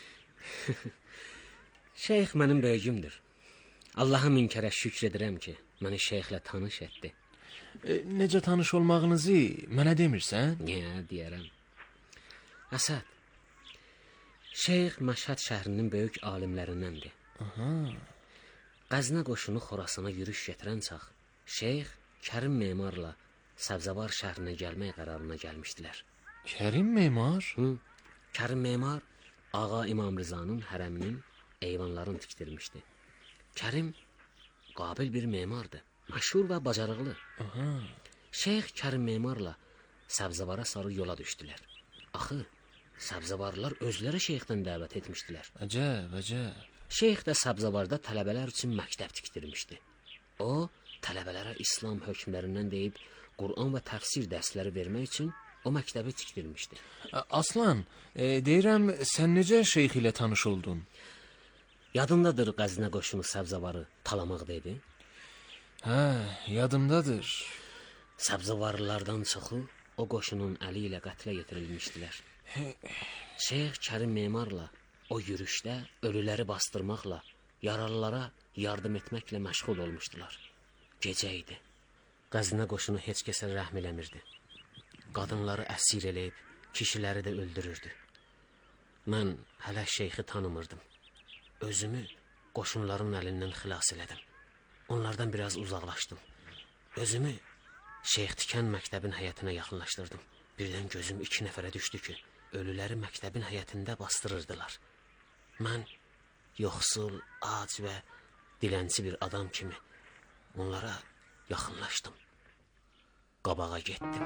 Şeyx mənim böyüyümdür. Allaha min kərə şükr edirəm ki, məni şeyxlə tanış etdi. Necə tanış olmağınızı mənə demirsən? Niyə deyərəm? Əsəd, Şeyx Məşhəd şəhrinin böyük alimlərindəndir. Qəznə qoşunu Xorasana yürüş getirən çax, Şeyx Kərim Memarla Səbzəvar şəhrinə gəlmək qərarına gəlmişdilər. Kərim Memar? Kərim Memar Ağa İmam Rızanın hərəminin eyvanlarını tikdirmişdi. Kərim qabil bir memardı, məşhur və bacarıqlı. Şeyx Kərim Memarla Səbzəvara sarı yola düşdülər. Axı, Səbzəvarlar özləri şeyxdən dəvət etmişdilər. Əcəb, əcəb. Şeyx də Səbzəvarda tələbələr üçün məktəb tikdirmişdi. O, tələbələrə İslam hökmlərindən deyib, Qur'an və təfsir dərsləri vermək üçün o məktəbi tikdirmişdi. Aslan, deyirəm, sən necə şeyx ilə tanış oldun? Yadındadır Qəznə qoşunu Səbzəvarı talamaq dedi? Hə, yadımdadır. Səbzəvarlılardan çoxu o qoşunun əli ilə qətlə yetirilmişdilər. Şeyx Kərim Memarla o yürüşdə ölüləri bastırmaqla, yaralılara yardım etməklə məşğul olmuşdular. Gecə idi. Qəznə qoşunu heç kəsə rəhm eləmirdi. Qadınları əsir eləyib, kişiləri də öldürürdü. Mən hələ şeyxi tanımırdım. Özümü qoşunların əlindən xilas elədim. Onlardan biraz uzaqlaşdım. Özümü Şeyx Tikən məktəbin həyətinə yaxınlaşdırdım. Birdən gözüm 2 nəfərə düşdü ki, ölüləri məktəbin həyətində bastırırdılar. Mən yoxsul, ac və dilənçi bir adam kimi onlara yaxınlaşdım. Qabağa getdim.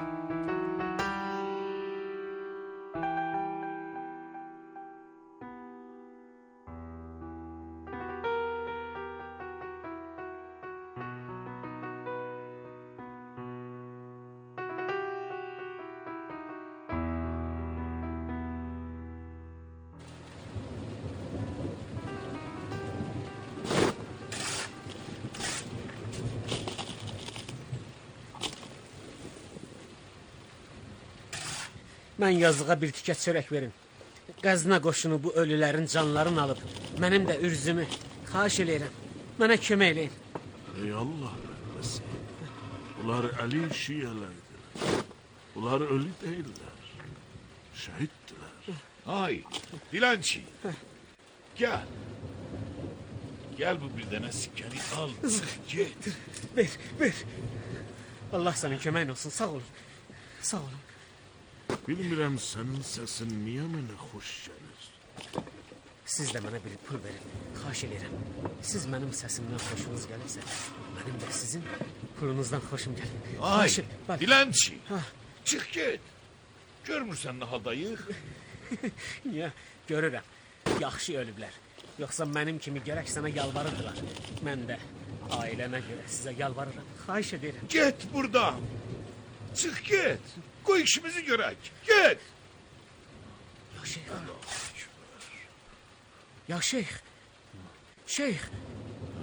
Mən yazığa bir tikə çörək verin. Qəznə qoşunu bu ölülərin canlarını alıb, mənim də ürzümü xahiş eləyirəm. Mənə kömək eləyin. Ey Allah rəhməsi, bunlar əli şiyələrdir. Bunlar ölü deyirlər, şəhiddirlər. Ay, dilənçi, gəl. Gəl bu bir dənə sikkəni al, çıx, get. Ver. Allah sənin köməyin olsun, sağ olun. Sağ olun. Bilmirəm sənin səsin niyə mənə xoş gəlir. Siz də mənə bir pul verin, xahiş eləyirəm. Siz mənim səsimdən xoşunuz gəlirsə, mənim də sizin pulunuzdan xoşum gəlir. Ay, dilənçi, çıx get. Görmürsən nə haldayıq? Niyə? Görürəm, yaxşı ölüblər. Yoxsa mənim kimi gərək sənə yalvarırdılar. Mən də ailəmə görə sizə yalvarıram, xahiş edirəm. Get buradan, çıx get. Qoy işimizi görək, get. Ya şeyx. Ya şeyx. Şeyx.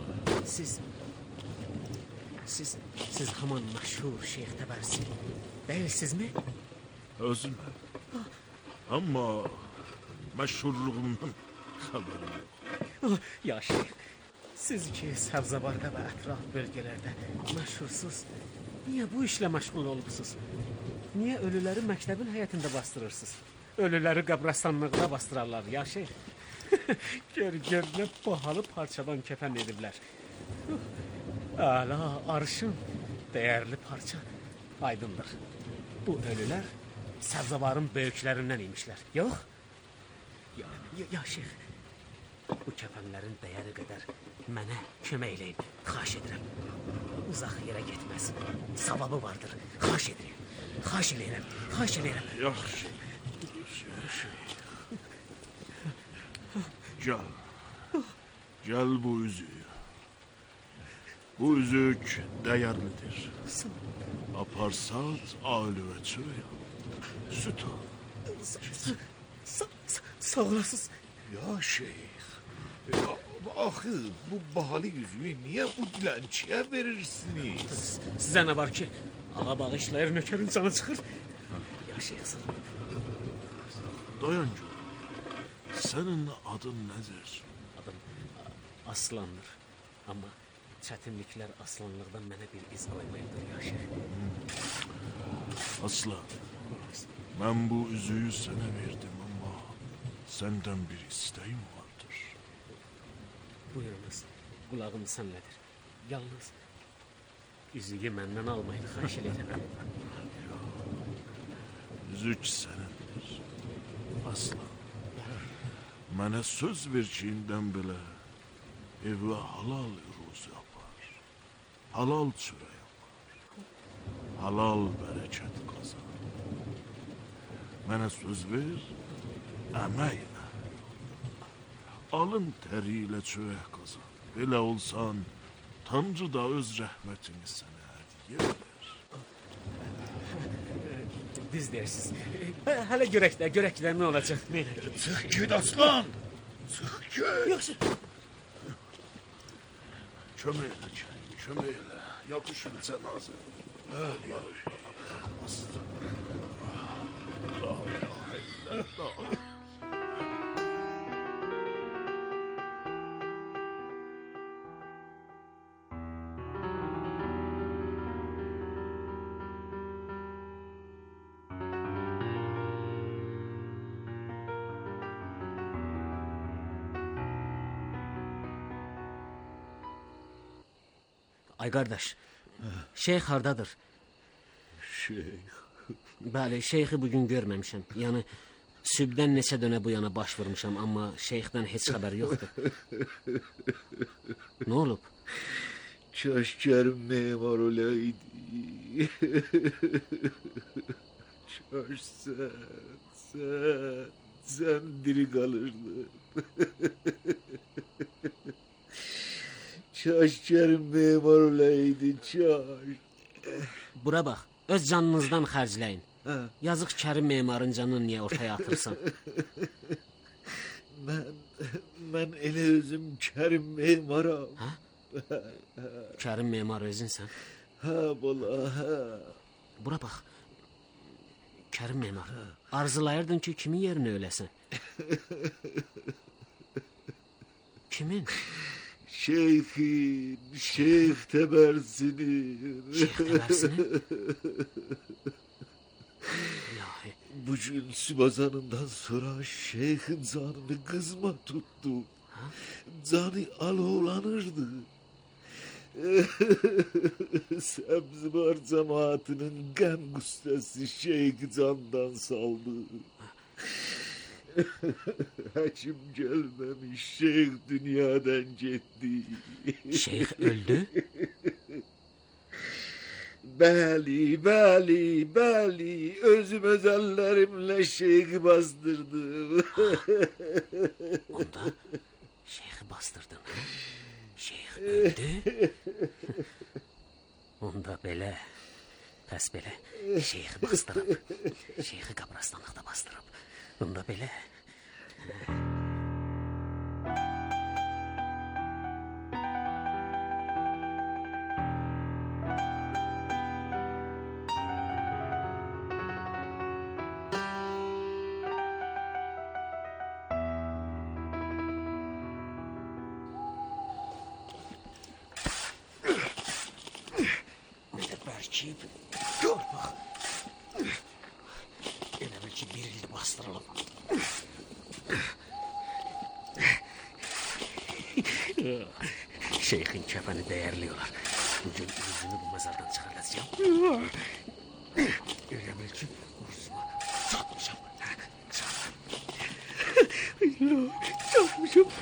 Siz haman məşhur Şeyx Təbərsi deyilsizmi? Özüm. Ama meşhurluğundan haberim yok. Ya Şeyx, siz ki Səbzəbarda və ətraf bölgələrdə məşhursuz, niyə bu işlə məşğul olubsuz? Niyə ölüləri məktəbin həyətində bastırırsınız? Ölüləri qəbrəstanlıqda bastırarlar ya Şeyx. Gör nə bahalı parçadan kəfən ediblər. Əla, arşın, dəyərli parça, aydındır. Bu ölülər Səbzəbarın böyüklərindən imişlər. Yox? Ya Şeyx, bu kəfənlərin dəyəri qədər mənə kömək eləyin, xahiş edirəm. Uzaq yerə getməz, savabı vardır, xahiş edirəm. Xahiş eləyirəm. Yaxşı. Gel bu üzüğü. Bu üzük değerlidir. Aparsat aile çöya. Süt al. Sağ olasınız. Ya şeyh. Ahı bu bahalı yüzüğü niye bu dilenciye verirsiniz? Sizə nə var ki? Ağa bağışlayır, nökərin canı çıxır. Ya Şeyx, Dayancı. Senin adın nedir? adım Aslandır. Amma çətinliklər aslanlıqdan mənə bir iz qoymayıbdır ya Şeyx. Aslan. Ben bu üzüğü sana verdim ama senden bir isteğim vardır. Buyurunuz, qulağım sənlədir. Yalnız üzüyü məndən almayın, xahiş edirəm. Üzük senindir. Aslan. Mənə söz verçiyindən belə evə halal ruz yapar. Halal çörə yapar. Halal bərəkət qazan. Mənə söz ver, əməklə. Alın təriyle çörək qazan. Belə olsan, Tanrı da öz rəhmətini sənə hədiyyə edər. Düz deyirsiniz. Hələ görək də nə olacaq. Çıx git aslan! Çıx git! Yoxsa Kömeyle. Yakışır cenaze. Öyle. Aslan. La ilahe illallah. Ay qardaş, Şeyx hardadır? Şeyx. Bəli, Şeyxi bugün görməmişəm. Yəni sübdən neçə dönə bu yana baş vurmuşam, amma Şeyxdən heç xəbər yoxdur. Nə olub? Çaşkarım memar olaydı. Çaş sen diri kalırdın. Çaşkarım memar olaydı, çaş. Bura bax, öz canınızdan xərcləyin. Yazıq Kərim memarın canını niyə ortaya atırsan? Ben elə özüm Kərim memaram. Hə? Kərim memar özünsən? Ha bala, ha. Bura bax, Kərim memar, arzulayırdın ki, kimin yerinə öləsən? Kimin? Şeyhin, Şeyx Təbərsinin. Şeyx Təbərsinin? İlahi. Bugün sübazanından sonra şeyhin canını kızma tuttu. Ha? Canı alovlanırdı. Səbzəbar cemaatinin qəm qüssəsi şeyhi candan saldı. Həkim gəlməmiş şeyh dünyadan getdi. Şeyx öldü? Bəli, özüm öz əllərimlə şeyhi bastırdım. Onda şeyxi bastırdın. Şeyx öldü. Onda belə, pəs belə, şeyxi bastırıb, şeyxi qabrastanlıqda bastırıb. Onda belə. bax. Elə bil ki, bir il bastırılıb. Şeyxin kəfəni dəyərli olar. Bugün üzünü bu məzardan çıxaracağım. Elə bil ki, urzuma çatmışam. Çatmışam.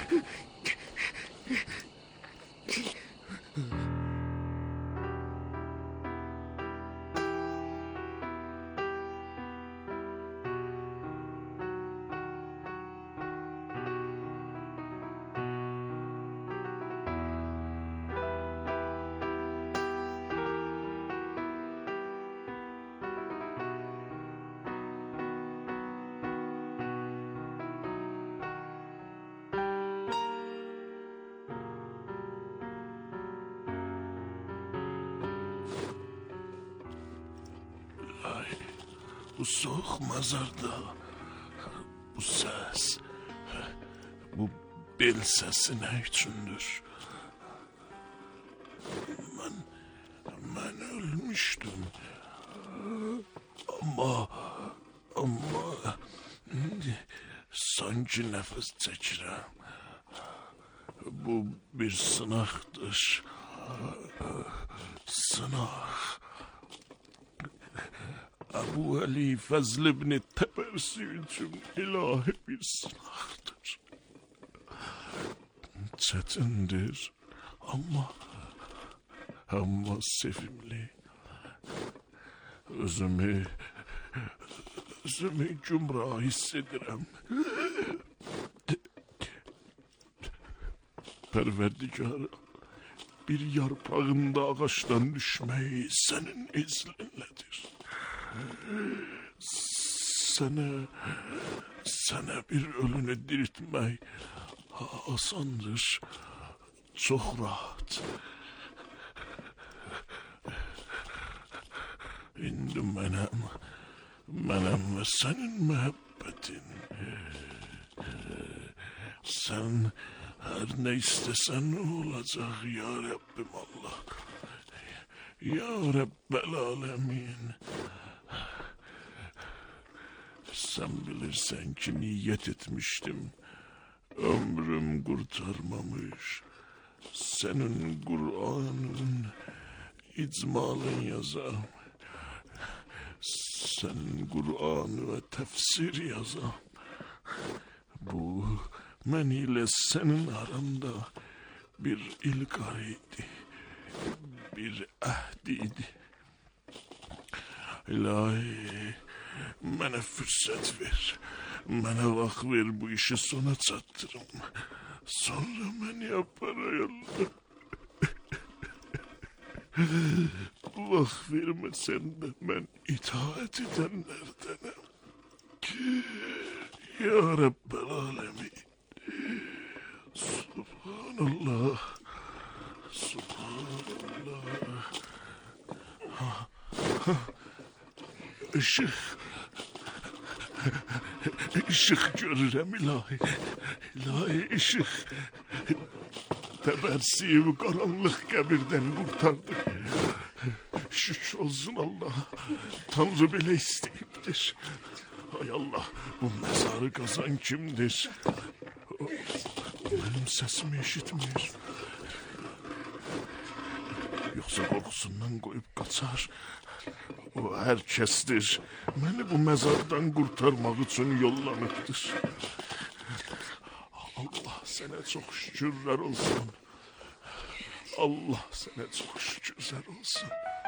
Bu soğuk mazarda, bu ses, bu bel sesi ne içindir? Ben ölmüştüm. Ama sanki nefes çekirəm. Bu bir sınaqdır. Sınaq. Ebu Ali Fazl ibn Tebersi üçün ilahi bir sınaqdır. Çetindir ama sevimli. Özümü gümrah hissederim. Perverdigarı, bir yarpağında ağaçtan düşmeyi senin izninledir. Sana bir ölünü diriltmek asandır, çok rahat. İndi mənim ve senin muhabbetin. Sen her ne istesen olacak ya Rabbim Allah. Ya Rabbel Alemin. Sen bilirsen ki niyet etmiştim. Ömrüm kurtarmamış. Senin Kur'an'ın icmalın yazam. Senin Kur'an'ı ve tefsir yazam. Bu men ile senin aranda bir ilgariydi. Bir ahdiydi. İlahi, mənə fürsət ver. Mənə vaxt ver, bu işi sona çatdırım. Sonra məni yapar Allah. Vaxt verməsən də mən itaat edənlərdenəm. Ya Rabbel Alemin. Subhanallah. Subhanallah. Işık görürəm ilahi. İlahi ışık. Tebersiyi bu karanlık qəbirdən kurtardı. Şükür olsun Allah. Tanrı belə istəyibdir. Ay Allah, bu mezarı kazan kimdir? Benim sesimi eşitmir. Yoksa korkusundan koyup kaçar. O herkestir. Beni bu mezardan kurtarmak için yollanıptır. Allah sana çok şükürler olsun. Allah sana çok şükürler olsun.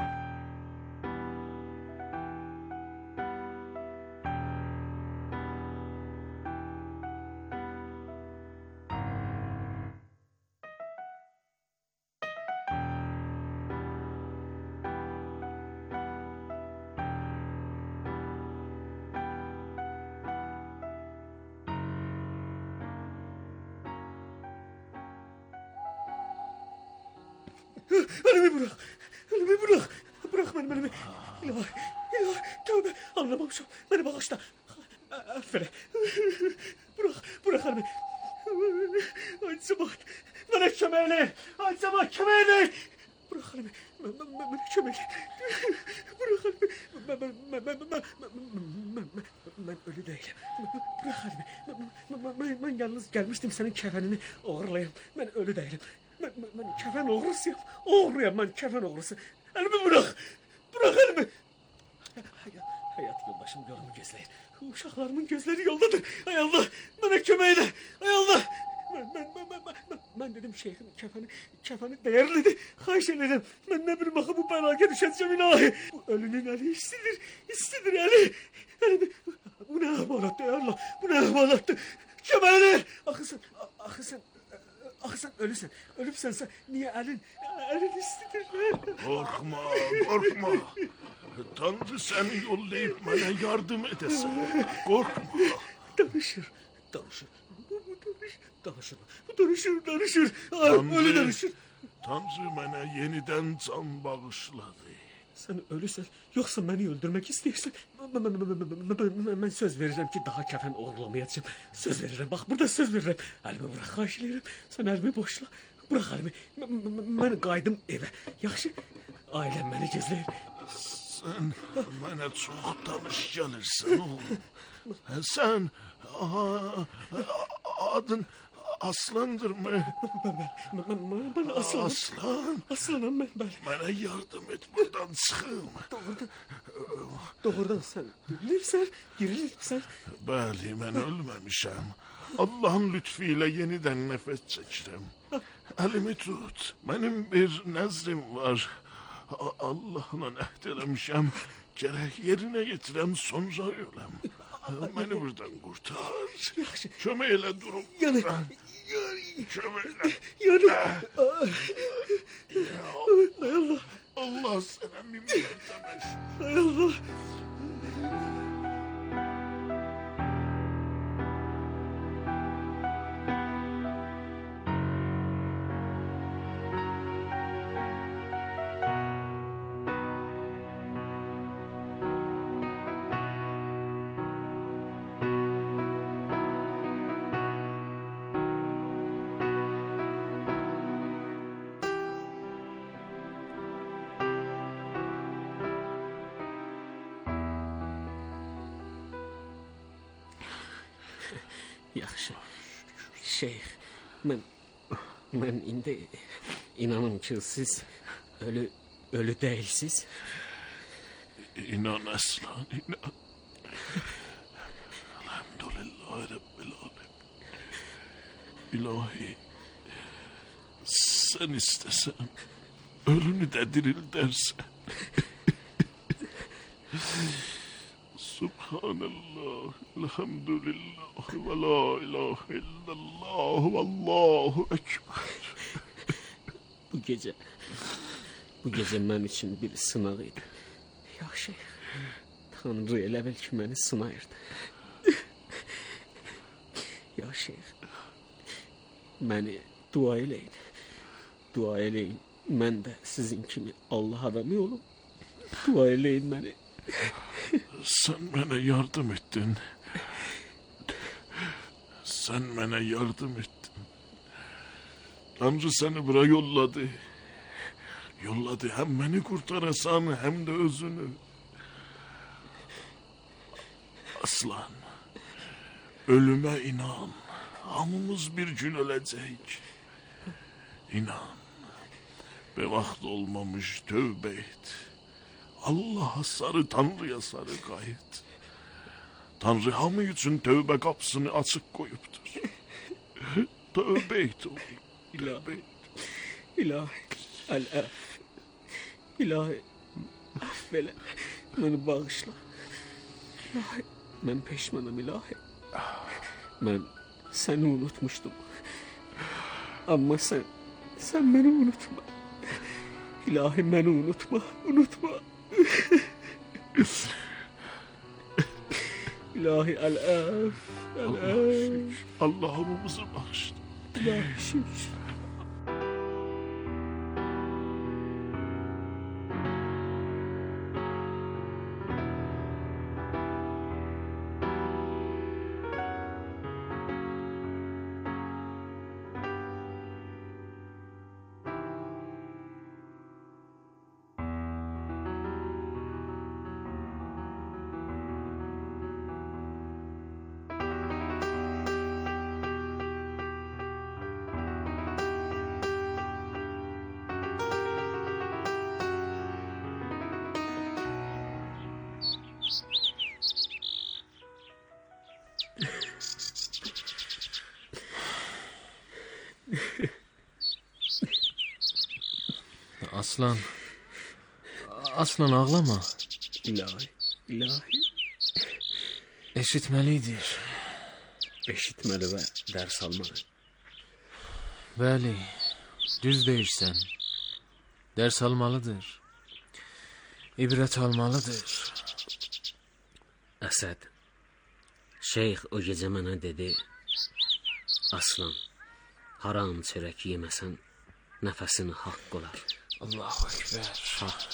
Elimi bırak. Elimi bırak. Bırak beni. İlahi. Tövbe. Anlamamışım. Beni bağışla. Affele. Bırak elimi. Ay Sabahat. Bana kömeğini. Ay Sabahat kömeğini. Bırak elimi. Bana kömək. Bırak elimi. Mən ölü deyiləm. Bırak elimi. Mən yalnız gəlmişdim sənin kəfənini oğurlayam. Mən ölü deyiləm. Mən kəfən oğrusuyam. Oğruyam mən kəfən oğrusu. Elimi bırak. Bırak elimi. Hayat yoldaşım yolumu gözləyir. Uşaqlarımın gözləri yoldadır. Ay Allah, mənə kömək elə. Ay Allah. Mən dedim şeyxin kəfəni dəyərlidir. Xahiş edirəm. Mən nə bilim axı bu bəlaya düşəcəm ilahi. Bu ölünün əli istidir əli. Bu nə əhvalatdır Allah. Bu nə əhvalatdır. Kömək elə. Axı sən ölüsən. Ölübsənsə niyə əlin istidir? Korkma. Tanrı seni yollayıp bana yardım edesin. Korkma. Danışır. Bu danışır. Öyle danışır. Tanrı bana yeniden can bağışladı. Sen ölürsen, yoksa beni öldürmek istiyorsan, ben söz veririm ki daha kəfən oğurlamayacağım. Söz veririm, bak burada söz veririm. Elimi bırak, xahiş edirəm. Sen elimi boşla. Bırak elimi. Ben qaydım evə. Yaxşı, ailem beni gözləyir. Sen bana çok tanış gelirsin oğlum. Sen adın Aslandır mı? Ben aslanım. Aslan. Aslanım ben. Bana yardım et buradan çıkım. Doğrudan sen dirilirsen. Bəli, ben ölmemişim. Allah'ın lütfiyle yeniden nefes çekirim. Elimi tut. Benim bir nezrim var. Allah'la əhd eləmişəm. Gerek yerine getirem sonra ölem. Beni buradan kurtar. Kömək elə durum. Kömək elə. Ay Allah. Allah sana minnet demiş. Ay Allah. Yaxşı. Şeyx, mən indi inanın ki siz ölü değilsiz. İnan Aslan, inan. Elhamdülillah Rabbil Alemin. İlahi, sen istesen ölünü de diril dersen. Subhanallah, elhamdülillah, ve la ilahe illallah, ve Allahu ekber. Bu gece mən için bir sınaq idi. Yaxşı, Tanrı elə bil ki məni sınayırdı. Ya şeyx, məni dua eləyin. Mən də sizin kimi Allah adamı olum. Dua eləyin məni. Sen bana yardım ettin. Sen bana yardım ettin. Tanrı seni buraya yolladı. Yolladı hem beni kurtarasan hem de özünü. Aslan, ölüme inan. Hamımız bir gün ölecek. İnan. Be vaxt olmamış tövbe et. Allah'a sarı, Tanrı'ya sarı kayıt. Tanrı hamı için tövbe kapısını açık koyuptur. Tövbe et oğlum. Tövbe et. İlahi, el-ef. İlahi, affele. Beni bağışla. İlahi, ben peşmanım ilahi. Ben seni unutmuştum. Ama sen beni unutma. İlahi beni unutma. İlahi el-ef. Allah'ımızı bağışla. İlahi şükür. Aslan. Aslan ağlama. İlahi, ilahi. Eşitməlidir. Eşitməli və dərs almalı. Bəli, düz deyirsən. Dərs almalıdır. İbrət almalıdır. Əsəd, şeyx o gecə mənə dedi, Aslan, haram çörək yeməsən, nəfəsini haqq olar. Allahu Ekber. Haqq.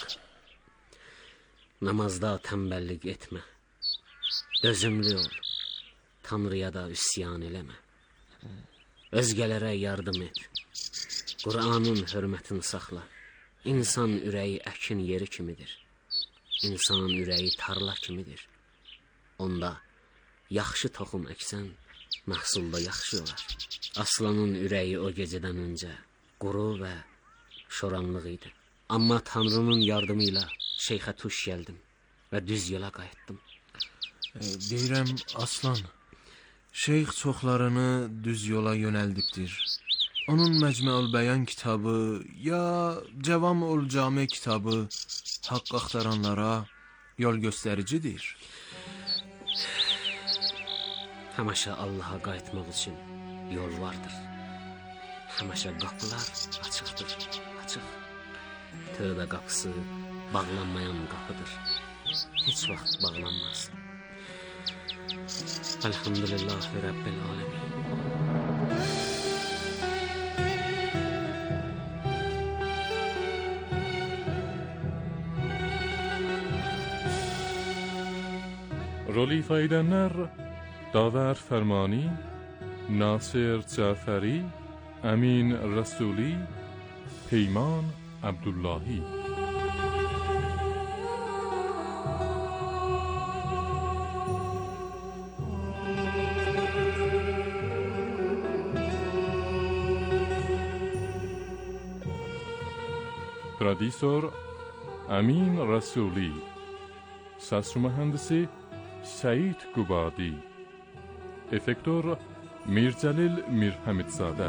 Namazda tənbəllik etmə. Dözümlü ol. Tanrıya da üsyan eləmə. Özgələrə yardım et. Qur'anın hörmətini saxla. İnsan ürəyi əkin yeri kimidir. İnsan ürəyi tarla kimidir. Onda yaxşı toxum əksən, məhsulda yaxşı olar. Aslanın ürəyi o gecədən öncə quru və şoranlıq idi. Amma Tanrının yardımı ilə şeyxə tuş gəldim və düz yola qayıtdım. Deyirəm, Aslan, şeyx çoxlarını düz yola yönəldibdir. Onun Məcmu'l Bəyan kitabı ya Cəvami'l Cami kitabı haqq axtaranlara yol göstəricidir. Həmişə Allaha qayıtmaq üçün yol vardır. Həmişə qapılar açıqdır, açıq. Tövbə qapısı bağlanmayan qapıdır. Heç vaxt bağlanmaz. Elhamdülillahi Rabbil alemin. Rol ifa edenler Daver Fermani, Nasir Caferi, Amin Rasuli, Peyman Abdullahi. Prodüsör Amin Rasuli. Sas mühendisi Seyit Qubadi. Efektör Mircəlil Mirhamidzadə.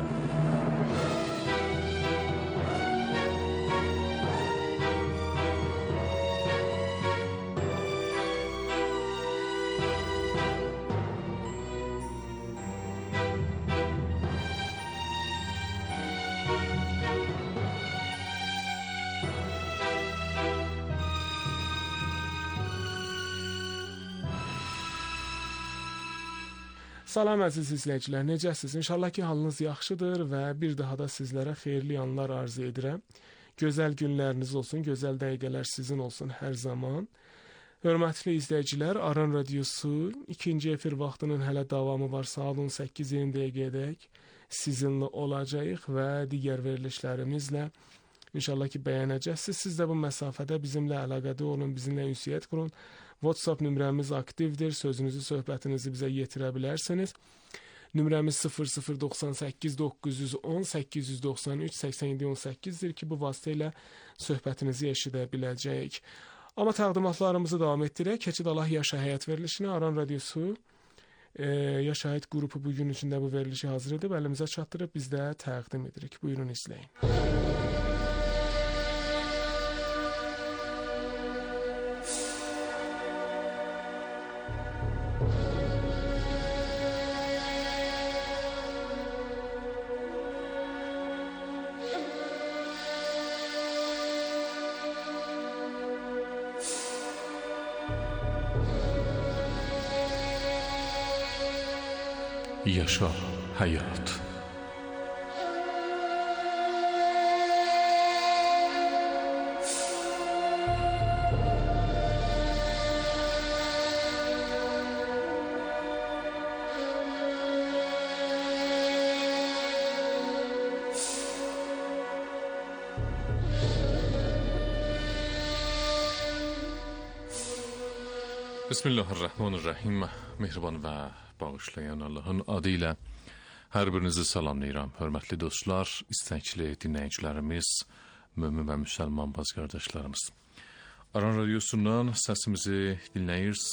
Salam əziz izləyicilər, necəsiniz? İnşallah ki, halınız yaxşıdır və bir daha da sizlərə xeyirli anlar arzu edirəm. Gözəl günləriniz olsun, gözəl dəqiqələr sizin olsun hər zaman. Hörmətli izləyicilər, Aran Radiosu ikinci efir vaxtının hələ davamı var. Saat 18:20 dəqiqədək sizinlə olacağıq və digər verilişlərimizlə İnşallah ki, bəyənəcəksiniz. Siz də bu məsafədə bizimlə əlaqədə olun, bizimlə ünsiyyət qurun. WhatsApp nömrəmiz aktivdir. Sözünüzü, söhbətinizi bizə yetirə bilərsiniz. Nömrəmiz 0098 910 893 87 18-dir ki, bu vasitə ilə söhbətinizi eşidə biləcəyik. Amma təqdimatlarımızı davam etdirək. Keçid Allah Yaşa Həyat verilişini Aran Radiosu Yaşa Həyat qrupu bugün üçün də bu verilişi hazır edib, əlimizə çatdırıb biz də təqdim edirik. Buyurun, izləyin. Yaşa həyat. Bismillahirrahmanirrahim. Mehriban və bağışlayan Allahın adı ilə hər birinizi salamlayıram. Hörmətli dostlar, istəkli dinləyicilərimiz, mömin və müsəlman baz qardaşlarımız. Aran Radiosundan səsimizi dinləyirsiniz.